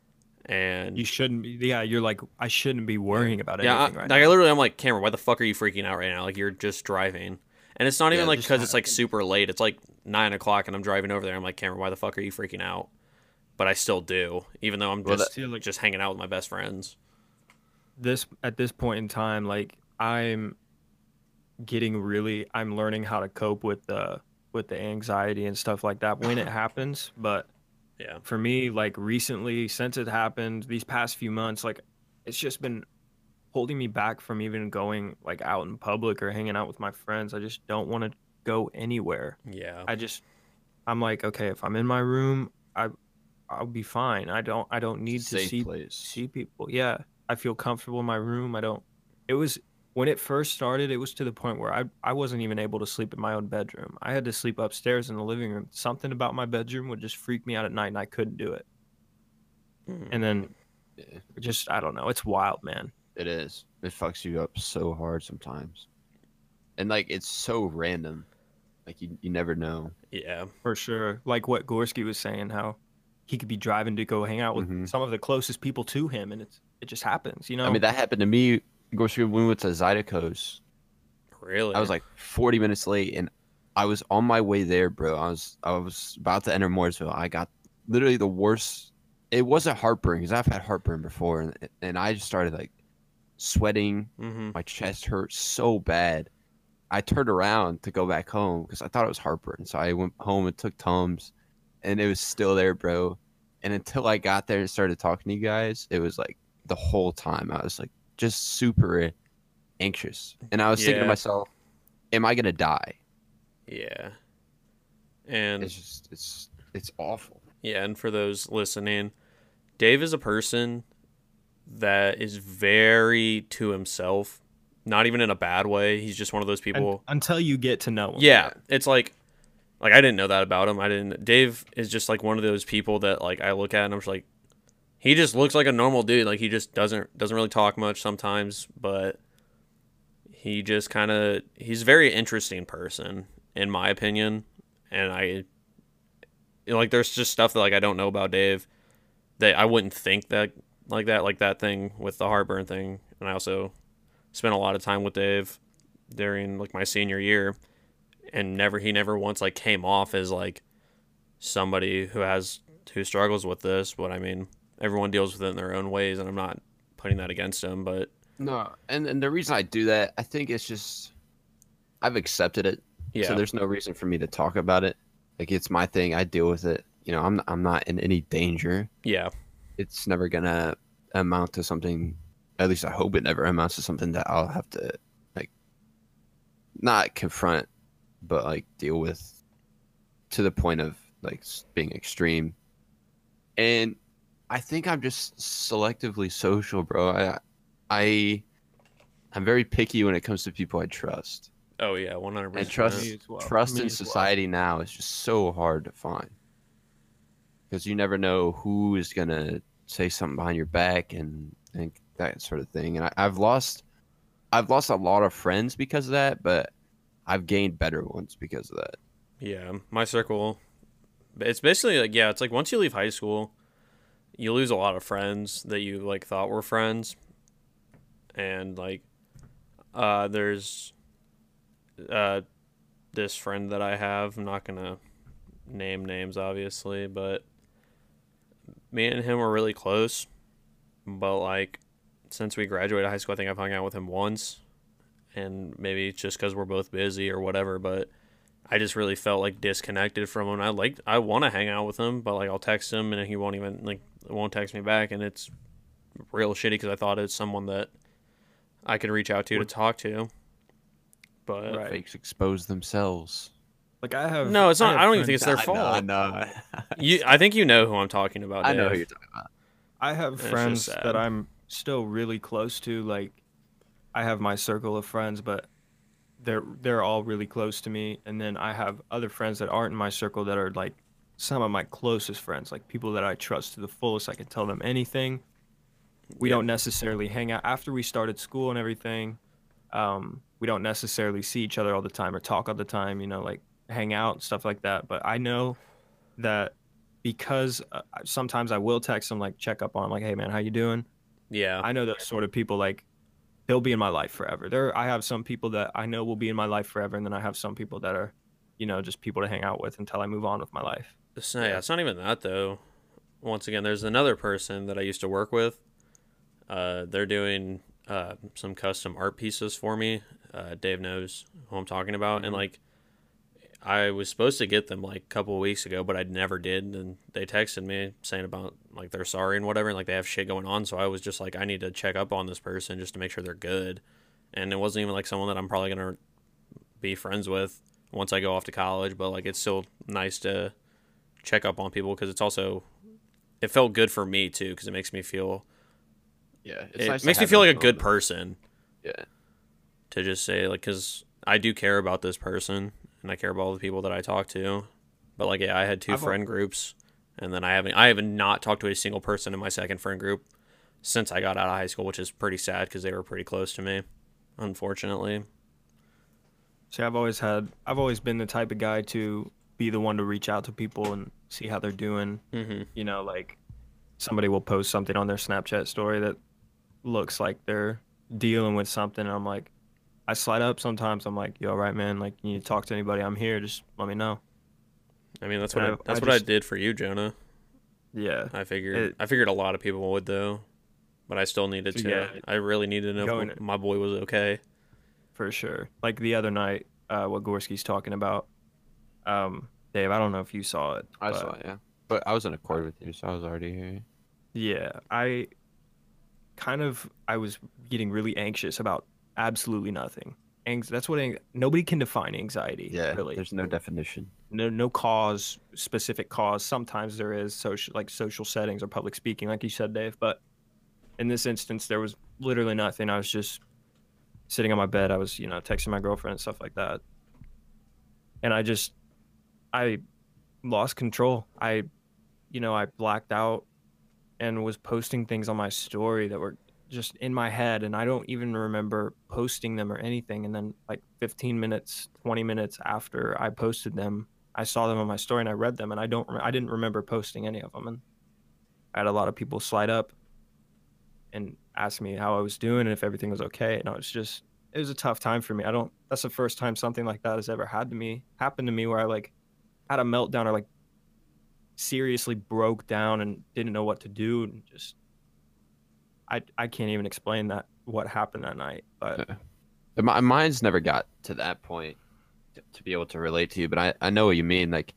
And You shouldn't be. Yeah, you're like, I shouldn't be worrying about yeah, anything I, right like now. I literally, I'm like, Cameron, why the fuck are you freaking out right now? Like, you're just driving, and it's not even Yeah, like just because have- it's like super late. It's like nine o'clock, and I'm driving over there. I'm like, Cameron, why the fuck are you freaking out? But I still do, even though I'm Well, just that- just hanging out with my best friends. This at this point in time, like I'm getting really, I'm learning how to cope with the with the anxiety and stuff like that when it happens. But Yeah. for me, like recently, since it happened, these past few months, like it's just been holding me back from even going like out in public or hanging out with my friends. I just don't want to go anywhere. Yeah. I just I'm like, okay, if I'm in my room, I I'll be fine. I don't I don't need to Safe see place. see people. Yeah. I feel comfortable in my room. I don't it was when it first started, it was to the point where I I wasn't even able to sleep in my own bedroom. I had to sleep upstairs in the living room. Something about my bedroom would just freak me out at night and I couldn't do it. Mm. And then Yeah, just I don't know. It's wild, man. it is. It fucks you up so hard sometimes, and like it's so random. Like you, you never know. Yeah. For sure. Like what Gorski was saying, how he could be driving to go hang out with Mhm. some of the closest people to him, and it's it just happens, you know. I mean, that happened to me. Of course, when we went to Zydeco's, Really? I was like forty minutes late, and I was on my way there, bro. I was I was about to enter Mooresville. I got literally the worst. It wasn't heartburn because I've had heartburn before, and and I just started like sweating. Mm-hmm. My chest hurt so bad. I turned around to go back home because I thought it was heartburn. So I went home and took Tums, and it was still there, bro. And until I got there and started talking to you guys, it was like the whole time I was like just super anxious. And I was thinking to Yeah. myself, am I going to die? Yeah. And It's just, it's, it's awful. yeah, and for those listening, Dave is a person that is very to himself, not even in a bad way. He's just one of those Un- people. until you get to know him. Yeah, it's like, like I didn't know that about him. I didn't. Dave is just like one of those people that like I look at and I'm just like, he just looks like a normal dude. Like he just doesn't doesn't really talk much sometimes, but he just kind of he's a very interesting person in my opinion. And I like there's just stuff that like I don't know about Dave that I wouldn't think that like that like that thing with the heartburn thing. And I also spent a lot of time with Dave during like my senior year, and never he never once like came off as like somebody who has who struggles with this. But I mean, everyone deals with it in their own ways, and I'm not putting that against him. But No, and, and the reason I do that, I think it's just I've accepted it. yeah, So there's no reason for me to talk about it. Like it's my thing. I deal with it. You know, I'm I'm not in any danger. yeah, It's never gonna amount to something. At least I hope it never amounts to something that I'll have to like not confront, but like deal with to the point of like s- being extreme. And I think I'm just selectively social, bro. I I I'm very picky when it comes to people I trust. oh yeah, one hundred And percent. trust Me as well. trust Me in as well. society now is just so hard to find because you never know who is gonna say something behind your back and and that sort of thing. And I, I've lost I've lost a lot of friends because of that, but I've gained better ones because of that. Yeah, my circle. It's basically like yeah, it's like once you leave high school, you lose a lot of friends that you like thought were friends, and like, uh, there's, uh, this friend that I have. I'm not gonna name names, obviously, but me and him were really close. But like, since we graduated high school, I think I've hung out with him once, and maybe it's just because we're both busy or whatever, but. I just really felt like disconnected from him. I like I want to hang out with him, but like I'll text him and he won't even like won't text me back, and it's real shitty because I thought it's someone that I could reach out to to talk to. But Right. Fakes expose themselves. Like I have no, it's not. have I, don't even friends- think it's their fault. you, I think you know who I'm talking about. I know who Dave. you're talking about. I have It's just friends sad. that I'm still really close to. Like, I have my circle of friends, but they're they're all really close to me. And then I have other friends that aren't in my circle that are like some of my closest friends, like people that I trust to the fullest. I can tell them anything. We Yeah. don't necessarily hang out after we started school and everything. Um, we don't necessarily see each other all the time or talk all the time. You know, like hang out and stuff like that. But I know that because uh, sometimes I will text them, like check up on 'em, like, hey man, how you doing? Yeah, I know those sort of people, like they'll be in my life forever. There, I have some people that I know will be in my life forever, and then I have some people that are, you know, just people to hang out with until I move on with my life. It's not, yeah, it's not even that though. Once again, there's another person that I used to work with. Uh, they're doing uh, some custom art pieces for me. Uh, Dave knows who I'm talking about, and like, I was supposed to get them like a couple of weeks ago, but I never did. And they texted me saying about like they're sorry and whatever, and like they have shit going on. So I was just like, I need to check up on this person just to make sure they're good. And it wasn't even like someone that I'm probably gonna be friends with once I go off to college. But like it's still nice to check up on people because it's also it felt good for me too because it makes me feel Yeah, it's it nice to makes me have feel those like a good moments. person. Yeah, To just say like because I do care about this person and I care about all the people that I talk to, but like yeah, I had 2 I've al- friend groups, and then I haven't I haven't not talked to a single person in my second friend group since I got out of high school, which is pretty sad because they were pretty close to me, unfortunately. See, I've always had, I've always been the type of guy to be the one to reach out to people and see how they're doing. Mm-hmm. You know, like somebody will post something on their Snapchat story that looks like they're dealing with something, and I'm like, I slide up sometimes. I'm like, you all right, man? Like, you need to talk to anybody? I'm here. Just let me know. I mean that's what I, I- that's I what I just- did for you, Jonah. Yeah. I figured It- I figured a lot of people would though, but I still needed So, to. yeah, I really needed to know going- if my boy was okay. For sure. Like the other night, uh, what Gorski's talking about. Um, Dave, I don't know if you saw it. I but saw it, yeah. But I was in accord with you, so I was already here. Yeah, I kind of I was getting really anxious about absolutely nothing. Anx- that's what ang- nobody can define anxiety. Yeah, really. there's no definition. No, no cause, specific cause. Sometimes there is social, like social settings or public speaking, like you said, Dave. But in this instance, there was literally nothing. I was just sitting on my bed. I was, you know, texting my girlfriend and stuff like that. And I just, I lost control. I, you know, I blacked out and was posting things on my story that were just in my head, and I don't even remember posting them or anything. And then like fifteen minutes, twenty minutes after I posted them, I saw them on my story and I read them, and I don't, rem- I didn't remember posting any of them. And I had a lot of people slide up and ask me how I was doing and if everything was okay. And I was just, it was a tough time for me. I don't, that's the first time something like that has ever had to me, happened to me, where I like had a meltdown or like seriously broke down and didn't know what to do, and just, I, I can't even explain that, what happened that night. But Yeah. My mine's never got to that point to, to be able to relate to you, but I, I know what you mean. Like,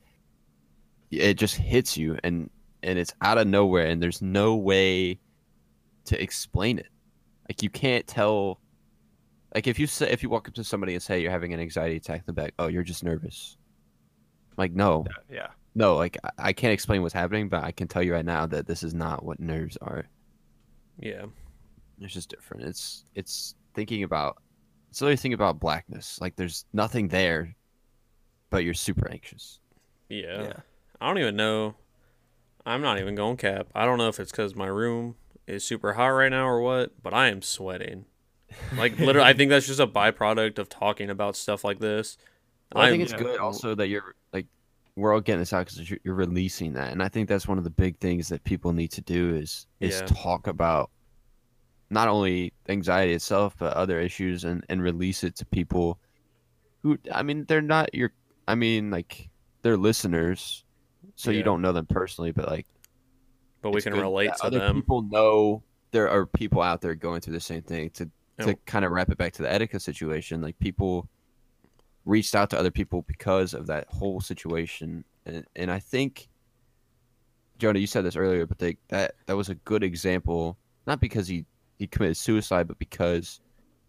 it just hits you, and and it's out of nowhere, and there's no way to explain it. Like, you can't tell. Like, if you say, if you walk up to somebody and say you're having an anxiety attack, they're like, "Oh, you're just nervous." Like, no, yeah, no. Like, I, I can't explain what's happening, but I can tell you right now that this is not what nerves are. Yeah. It's just different. It's it's thinking about it's literally thinking about blackness. Like, there's nothing there, but you're super anxious. Yeah. yeah. I don't even know. I'm not even going cap. I don't know if it's because my room is super hot right now or what, but I am sweating. Like, literally, I think that's just a byproduct of talking about stuff like this. Well, I I'm- think it's yeah. good also that you're like we're all getting this out because you're, you're releasing that, and I think that's one of the big things that people need to do is is Yeah. talk about not only anxiety itself but other issues, and and release it to people who, I mean, they're not your, I mean, like, they're listeners, so Yeah. you don't know them personally, but like, but we it's can good relate that to other them. people know there are people out there going through the same thing. To to Yeah. kind of wrap it back to the Etika situation, like, people reached out to other people because of that whole situation, and and I think, Jonah, you said this earlier, but they, that that was a good example, not because he he committed suicide, but because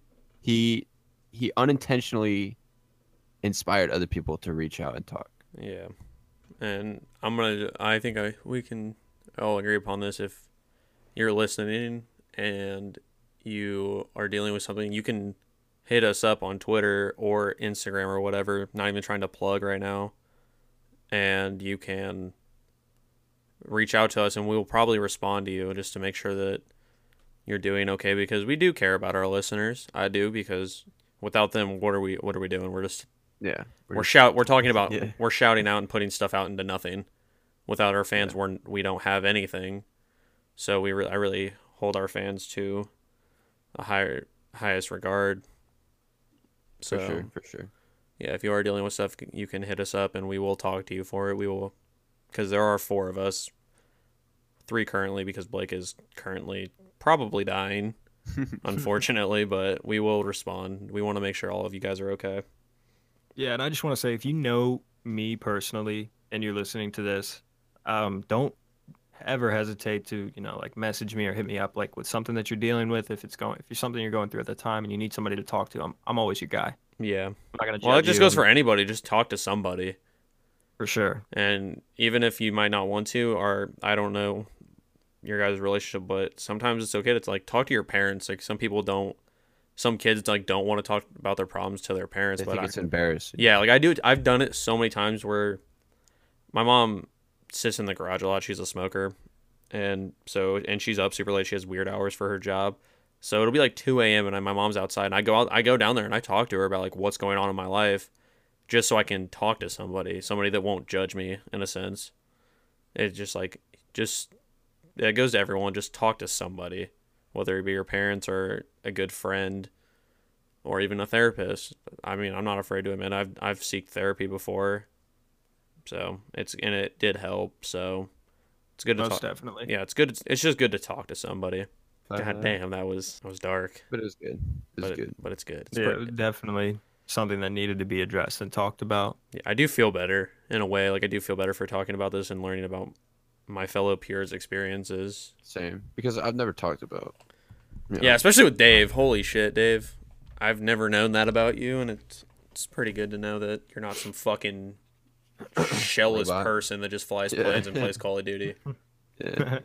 he he unintentionally inspired other people to reach out and talk. Yeah, and I'm gonna. I think I we can all agree upon this. If you're listening and you are dealing with something, you can hit us up on Twitter or Instagram or whatever. Not even trying to plug right now, and you can reach out to us, and we will probably respond to you just to make sure that you're doing okay, because we do care about our listeners. I do, because without them, what are we? What are we doing? We're just Yeah, we're shout we're talking about Yeah. we're shouting out and putting stuff out into nothing. Without our fans, Yeah. we're we don't have anything. So we re- I really hold our fans to a higher highest regard. So for sure, for sure. yeah, if you are dealing with stuff, you can hit us up and we will talk to you for it. We will, because there are four of us, three currently, because Blake is currently probably dying, unfortunately, but we will respond. We want to make sure all of you guys are okay. Yeah, and I just want to say, if you know me personally, and you're listening to this, um, don't ever hesitate to, you know, like message me or hit me up like with something that you're dealing with. If it's going, if you're something you're going through at the time and you need somebody to talk to, I'm, I'm always your guy. Yeah. I'm not gonna Well, it judge just you. goes for anybody. Just talk to somebody. For sure. And even if you might not want to, or I don't know your guys' relationship, but sometimes it's okay to like talk to your parents. Like some people don't, some kids like don't want to talk about their problems to their parents. I but think I, it's embarrassing. yeah, like I do. I've done it so many times where my mom sits in the garage a lot. She's a smoker, and so and she's up super late. She has weird hours for her job, so it'll be like two a m and I, my mom's outside, and I go out. I go down there and I talk to her about like what's going on in my life, just so I can talk to somebody, somebody that won't judge me in a sense. It's just like just it goes to everyone. Just talk to somebody, whether it be your parents or a good friend, or even a therapist. I mean, I'm not afraid to admit I've I've seeked therapy before. So it's and it did help. So it's good to Most talk. definitely. Yeah, it's good. It's just good to talk to somebody. God Uh, damn, that was that was dark. But it was good. It was But good. but it's good. It's Yeah, pretty- definitely something that needed to be addressed and talked about. yeah, I do feel better in a way. Like I do feel better for talking about this and learning about my fellow peers' experiences. Same. Because I've never talked about. you know, Yeah, especially with Dave. Holy shit, Dave. I've never known that about you, and it's it's pretty good to know that you're not some fucking shellless Robot. person that just flies Yeah. planes and plays Call of Duty. Yeah.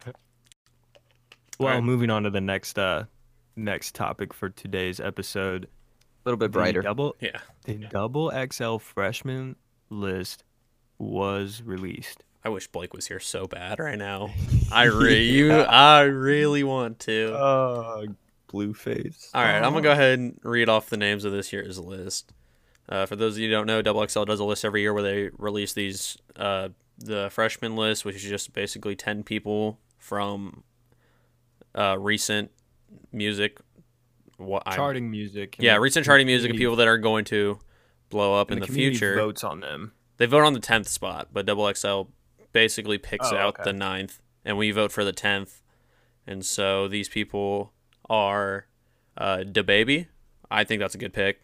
Well, Alright. moving on to the next uh next topic for today's episode. A little bit The brighter. double Yeah. the double X L freshman list was released. I wish Blake was here so bad right now. I re- you I really want to. Uh, blue face. All right, I'm gonna go ahead and read off the names of this year's list. Uh, for those of you who don't know, Double X L does a list every year where they release these uh, the freshman list, which is just basically ten people from uh, recent music. What I- Charting music. and yeah, the recent charting music of community- people that are going to blow up and in the, community future. votes on them. They vote on the tenth spot, but Double X L basically picks Oh, out okay. the ninth, and we vote for the tenth. And so these people are uh, DaBaby. I think that's a good pick.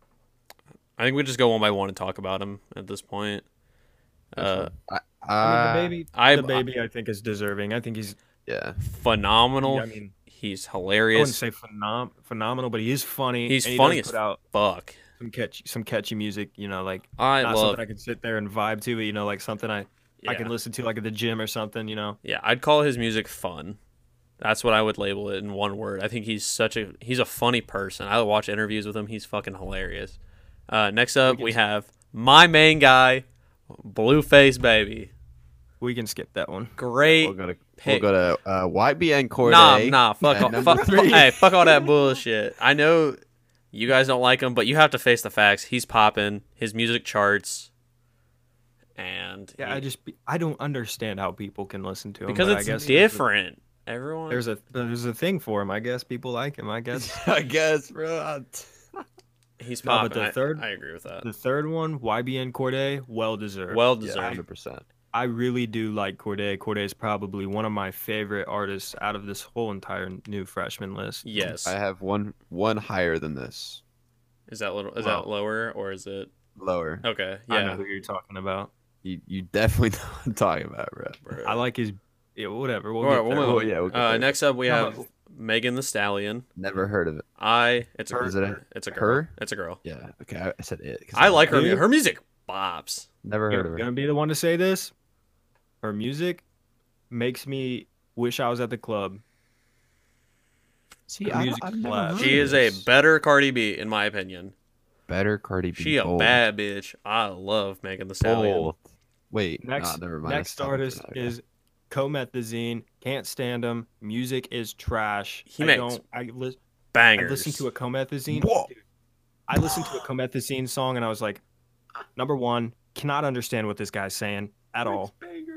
I think we just go one by one and talk about him at this point. Uh, I, I I, mean, the baby, I- the baby, I think is deserving. I think he's. yeah. phenomenal. Yeah, I mean, He's I wouldn't hilarious. say phenom- phenomenal, but he is funny. He's and he funny does as put out Fuck. some catchy, some catchy music. You know, like I not love. something I can sit there and vibe to, but you know, like something I Yeah. I can listen to like at the gym or something. You know, Yeah, I'd call his music fun. That's what I would label it in one word. I think he's such a he's a funny person. I watch interviews with him. He's fucking hilarious. Uh, next up, we have my main guy, Blueface Baby. we can skip that one. Great We'll go to, pick. we'll go to uh, Y B N Corday. Nah, nah, fuck at all, number fuck, three. hey, fuck all that bullshit. I know you guys don't like him, but you have to face the facts. He's popping. His music charts, and Yeah, he- I just I don't understand how people can listen to him because but I it's guess different. Everyone, There's a there's a thing for him. I guess people like him. I guess I guess, bro. he's No, but popping. the I- third- I, agree with that. the third one, Y B N Corday, well deserved. Well Yeah, deserved. hundred percent. I really do like Corday. Corday is probably one of my favorite artists out of this whole entire new freshman list. Yes. I have one one higher than this. Is that little? Is Well- that lower or is it? Lower. Okay. I know Yeah. who you're talking about. You you definitely know what I'm talking about, bro. I like his. Yeah, whatever. We'll All right, get we'll there. move Oh on. yeah. We'll get Uh, there. next up, we No, have but- Megan the Stallion. Never heard of it. I. It's a. Is it a- It's a girl. her? It's a girl. Yeah. Okay. I, I said it. 'cause I like her. Really? mu- Her music bops. Never heard Gonna, of her. gonna be the one to say this. Her music makes me wish I was at the club. See, her I, music I've never slaps. heard She of is a this. better Cardi B, in my opinion. better Cardi B. She a Bold. bad bitch. I love Megan the Stallion. Bold. Wait. Next, nah, never mind. next That's not artist for that guy. is Comethazine. Can't stand him. Music is trash. He I makes don't. I, li- I Bangers. listened to a Comethazine. Whoa. Dude, I listened to a Comethazine song and I was like, number one, cannot understand what this guy's saying at all.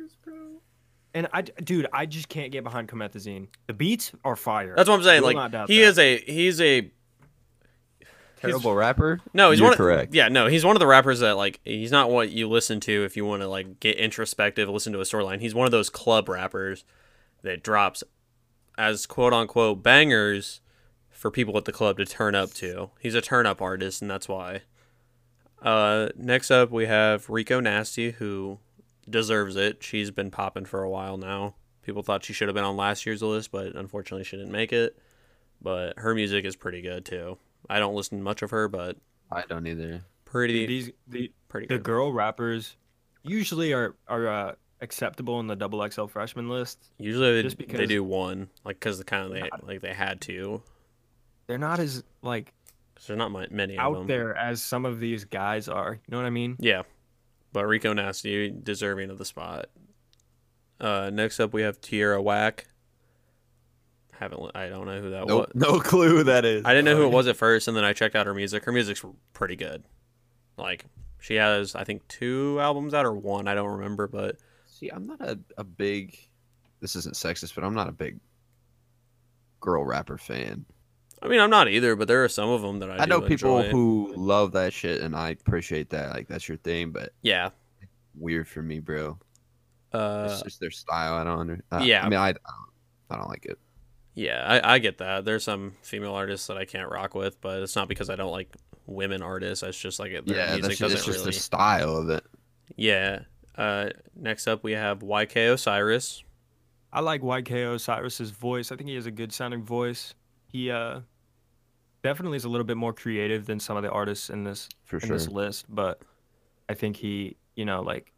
And I, dude, I just can't get behind Comethazine. The beats are fire. That's what I'm saying. Will Like not doubt he that. is a. He's a. Terrible rapper. No, he's You're one. Of, correct. Yeah, no, he's one of the rappers that like he's not what you listen to if you want to like get introspective, listen to a storyline. He's one of those club rappers that drops as quote unquote bangers for people at the club to turn up to. He's a turn up artist, and that's why Uh, next up we have Rico Nasty, who deserves it. She's been popping for a while now. People thought she should have been on last year's list, but unfortunately she didn't make it. But her music is pretty good too. I don't listen to much of her, but I don't either. pretty These the pretty the good. girl rappers usually are are uh, acceptable in the double X L freshman list. Usually they, just they because- do one, like because the kind of they Not- like they had to. They're not as like 'Cause there's not mi- many of out them. there as some of these guys are. You know what I mean? Yeah, but Rico Nasty deserving of the spot. Uh, next up we have Tierra Whack. Haven't li- I don't know who that No, was. no clue who that is. I didn't know who it was at first, and then I checked out her music. Her music's pretty good. Like she has, I think, two albums out or one. I don't remember, but See, I'm not a, a big. This isn't sexist, but I'm not a big girl rapper fan. I mean, I'm not either. But there are some of them that I, I, know do people enjoy. who love that shit, and I appreciate that. Like that's your thing, but Yeah. weird for me, bro. Uh, It's just their style. I don't under. Uh, yeah. I mean, I, I don't, I don't like it. Yeah, I, I get that. There's some female artists that I can't rock with, but it's not because I don't like women artists. It's just like their Yeah, music that's just, doesn't it's just really. the style of it. Yeah. Uh, next up we have Y K Osiris. I like Y K Osiris's voice. I think he has a good sounding voice. He uh definitely is a little bit more creative than some of the artists in this For in sure. this list, but I think he, you know, like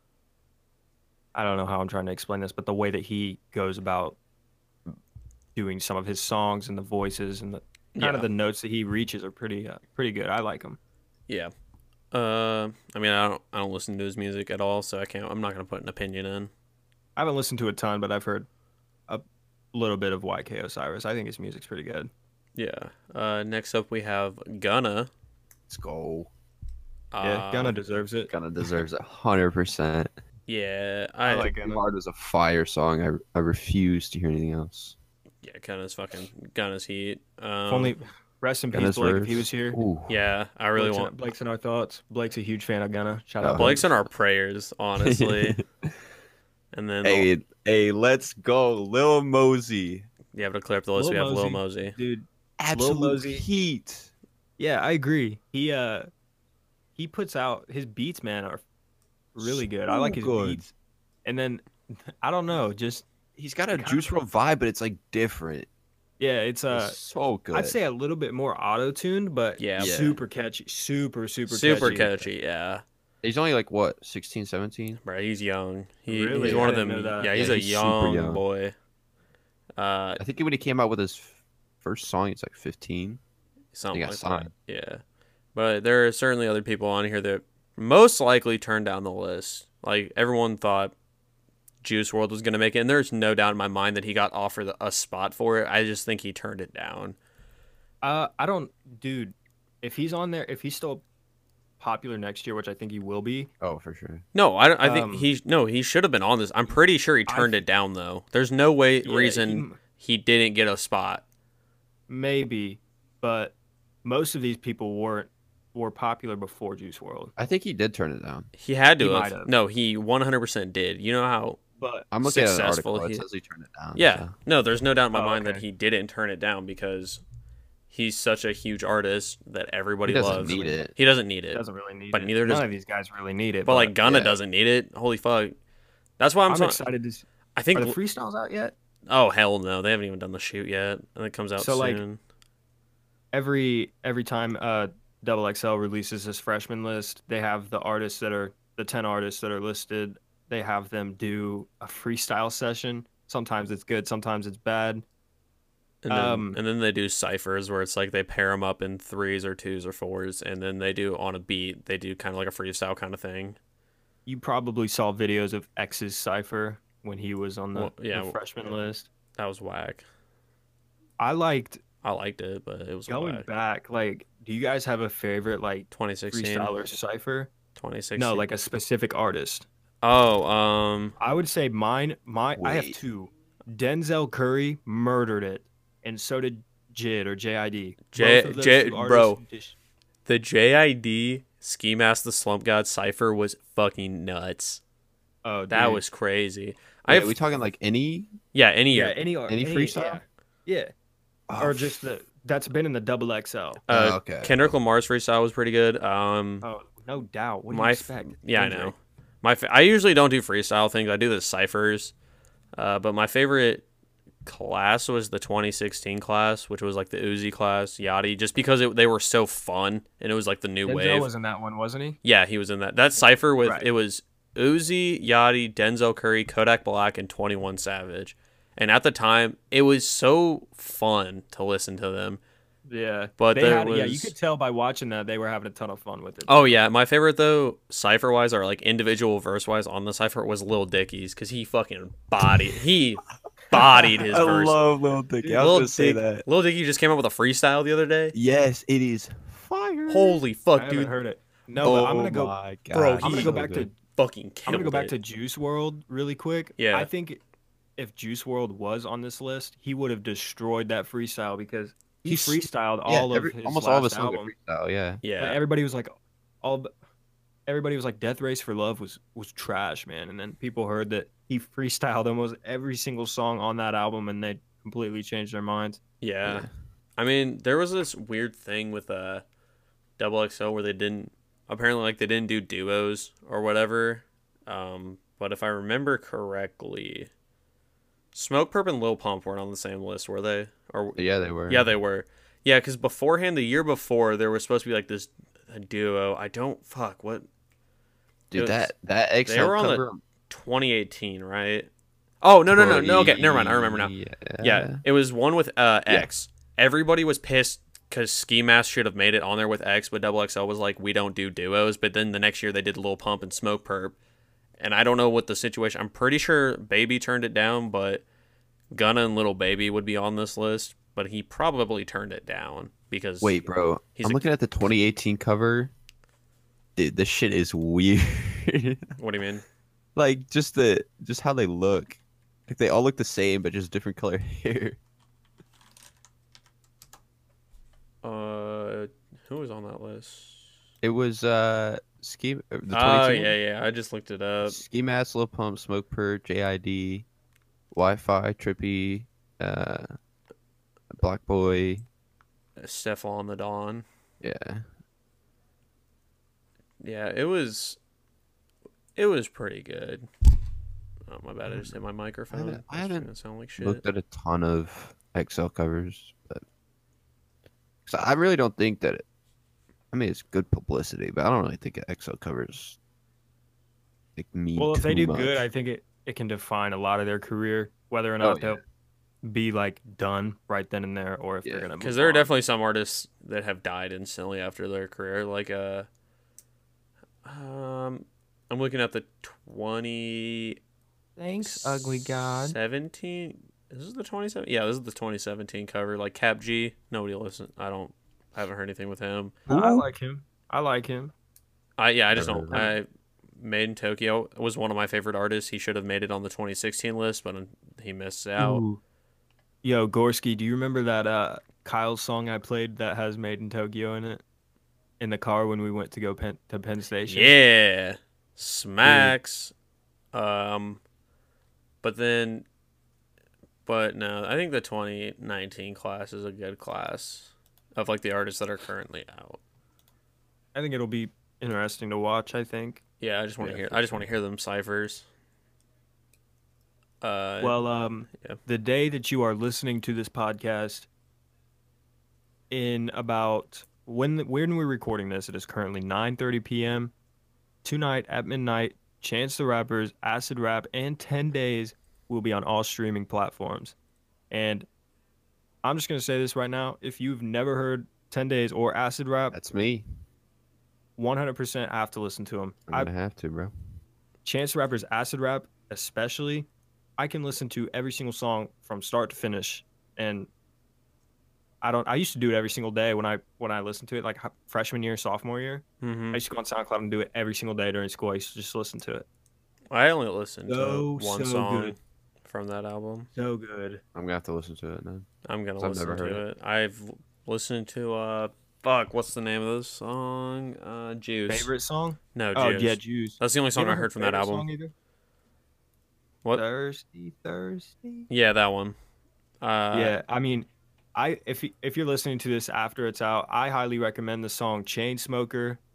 I don't know how I'm trying to explain this, but the way that he goes about doing some of his songs and the voices and the kind Yeah. of the notes that he reaches are pretty uh, pretty good. I like him. Yeah. Uh, I mean, I don't I don't listen to his music at all, so I can't. I'm not gonna put an opinion in. I haven't listened to a ton, but I've heard a little bit of Y K Osiris. I think his music's pretty good. Yeah. Uh, next up we have Gunna. Let's go. Yeah, Uh, Gunna deserves it. Gunna deserves a hundred percent. Yeah, I, I like Too Gunna. Hard was a fire song. I I refuse to hear anything else. yeah, Gunna's fucking Gunna's heat. Um, If only rest in peace, Gunna's Blake, if he verse. was here. Ooh. Yeah, I really Blake's in- want Blake's in our thoughts. Blake's a huge fan of Gunna. Shout Oh, out. Blake's in our prayers, honestly. And then Hey, hey, let's go, Lil Mosey. you have to clear up the list. Lil we have Lil Mosey. Mosey. dude. Absolute Mosey. heat. Yeah, I agree. He uh he puts out his beats, man, are really good. I So like his good. beats. And then I don't know, just He's got a Kinda- Juice world vibe, but it's like different. yeah, it's uh It's so good. I'd say a little bit more auto-tuned, but Yeah. Yeah. super catchy. Super, super, Super catchy. catchy, yeah. he's only like what, sixteen, seventeen? Bro, he's young. He, Really? He's I one of didn't them. know that. Yeah, he's Yeah, a he's super young, young. boy. Uh, I think when he came out with his f- first song, it's like fifteen. something got like signed. that. Yeah, but there are certainly other people on here that most likely turned down the list. Like everyone thought Juice world was going to make it, and there's no doubt in my mind that he got offered a spot for it. I just think he turned it down. Uh I don't dude, if he's on there, if he's still popular next year, which I think he will be, Oh, for sure. No, I, don't- I think Um, he no he should have been on this. I'm pretty sure he I turned th- it down though. There's no way yeah, reason he- he didn't get a spot. maybe, but most of these people weren't were popular before Juice world. I think he did turn it down. He had to He have. might have. No, he one hundred percent did. You know how But I'm looking at an Successful, article. It he- says he turned it down. Yeah, so. no, there's no doubt in my Oh, mind that okay. he didn't turn it down because he's such a huge artist that everybody He doesn't loves. need it. He doesn't need it. doesn't really need But it. neither None does- of these guys really need it. but like Gunna yeah. doesn't need it. Holy fuck! That's why I'm, I'm, so, excited to. s- I think. Are the freestyles out yet? oh hell no, they haven't even done the shoot yet, and it comes out So, like, soon. Every every time uh Double X L releases this freshman list, they have the artists that are the ten artists that are listed. They have them do a freestyle session. Sometimes it's good, sometimes it's bad. And then, um, and then they do ciphers where it's like they pair them up in threes or twos or fours, and then they do on a beat. They do kind of like a freestyle kind of thing. You probably saw videos of X's cipher when he was on the, Well, yeah, the well- freshman list. That was whack. I liked I liked it, but it was going whack. back. Like, do you guys have a favorite like twenty sixteen, freestyler cipher? twenty sixteen. No, like a specific artist. oh, um, I would say mine. My I have Wait. two. Denzel Curry murdered it, and so did Jid or J I D. J- Both of those J- two bro. artists just- the J I D Ski Mask the Slump God cipher was fucking nuts. Oh, That dude. was crazy. I Wait, have, are we talking like any? yeah, any yeah. year. Any ar- Any freestyle? Yeah, yeah. Oh, or just the that's been in the double X L. Uh, Oh, okay. Kendrick Lamar's freestyle was pretty good. Um, Oh, no doubt. What do you My f- expect? yeah, I Kendrick. know. My fa- I usually don't do freestyle things. I do the ciphers. Uh, but my favorite class was the twenty sixteen class, which was like the Uzi class, Yachty, just because it, they were so fun and it was like the new Denzel wave. was in that one, wasn't he? Yeah, he was in that. That cipher with Right. it was Uzi, Yachty, Denzel Curry, Kodak Black, and twenty-one Savage. And at the time, it was so fun to listen to them. Yeah, But they there had, yeah, you was- could tell by watching that they were having a ton of fun with it. Oh yeah, my favorite though, cipher wise or like individual verse wise on the cipher was Lil Dicky's because he fucking bodied he bodied his I verse. love Lil Dicky. I was Lil gonna say Dick- that. Lil Dicky just came out with a freestyle the other day. Yes, it is fire. Holy I fuck, haven't dude! heard it. No, but I'm gonna go. my God. Bro, I'm gonna he- go back to. Fucking I'm killed gonna go back it. to Juice World really quick. Yeah. I think if Juice World was on this list, he would have destroyed that freestyle because he He's- freestyled Yeah, all every- of his almost last all of his songs are album. freestyle. Yeah. But yeah. everybody was like, all. but Everybody was like, "Death Race for Love" was was trash, man. And then people heard that he freestyled almost every single song on that album, and they completely changed their minds. Yeah. Yeah. I mean, there was this weird thing with uh Double X O where they didn't apparently like they didn't do duos or whatever. Um, but if I remember correctly, Smoke Perp and Lil Pump weren't on the same list, were they? Or Yeah, they were. yeah, they were. Yeah, because beforehand, the year before, there was supposed to be like this a duo. I don't fuck what Dude, It was- that that X L they were on the- cover. twenty eighteen, right? Oh no no no no. Okay, never mind. I remember now. Yeah. Yeah, it was one with uh, X. Everybody was pissed because Ski Mask should have made it on there with X, but Double X L was like, we don't do duos. But then the next year they did Lil Pump and Smoke Perp, and I don't know what the situation. I'm pretty sure Baby turned it down, but Gunna and Little Baby would be on this list, but he probably turned it down because Wait, bro. He's I'm a- looking at the twenty eighteen cover. Dude, this shit is weird. What do you mean? Like just the just how they look. Like they all look the same, but just different color hair. Uh, who was on that list? It was uh ski. uh, The Oh twenty-two yeah yeah. I just looked it up. Ski Mask, Lil Pump, Smoke Perp, J I D, Wi-Fi, Trippy, uh, Black Boy. Stefan the Dawn. Yeah. Yeah, it was. It was pretty good. Oh my bad! I just hit my microphone. I That's haven't gonna sound like shit. Looked at a ton of X L covers, but so I really don't think that. It, I mean, it's good publicity, but I don't really think X L covers like mean. Well, if they too do good, much. I think it, it can define a lot of their career, whether or not Oh, yeah. they'll be like done right then and there, or if Yeah, they're gonna. Because Because there are definitely some artists that have died instantly after their career. Like uh, um, I'm looking at the twenty. Thanks, ugly god. Seventeen. This is the twenty seventeen. Yeah, this is the twenty seventeen cover. Like Cap G. Nobody listen. I don't. I haven't heard anything with him. I like him. I like him. I yeah. I just Never don't. heard I Made in Tokyo was one of my favorite artists. He should have made it on the twenty sixteen list, but he missed out. Ooh. Yo, Gorski, do you remember that uh, Kyle song I played that has "Made in Tokyo" in it? In the car when we went to go Penn, to Penn Station. Yeah, smacks. Um, but then, but no, I think the twenty nineteen class is a good class of like the artists that are currently out. I think it'll be interesting to watch. I think. Yeah, I just want to Yeah, hear. for I just want to hear them ciphers. Uh, Well, um, yeah. the day that you are listening to this podcast, in about when when we're recording this, it is currently nine thirty p.m. Tonight at midnight, Chance the Rapper's Acid Rap and ten Days will be on all streaming platforms. And I'm just gonna say this right now: if you've never heard ten Days or Acid Rap, That's me. one hundred percent have to listen to them. I'm I gonna have to, bro. Chance the Rapper's Acid Rap, especially, I can listen to every single song from start to finish, and I don't. I used to do it every single day when I when I listened to it, like h- freshman year, sophomore year. mhm. I used to go on SoundCloud and do it every single day during school. I used to just listen to it. I only listened So, to one so song good. from that album. So good. I'm gonna have to listen to it then. I'm gonna 'Cause I've listen never to heard it. I've l- listened to uh, fuck, what's the name of this song? Uh, Juice. Favorite song? No, Oh Juice. yeah, Juice. That's the only song You I ever heard from that Favorite album. song either? What? Thirsty, thirsty. Yeah, that one. Uh, yeah, I mean, I if y- if you're listening to this after it's out, I highly recommend the song "Chain Smoker"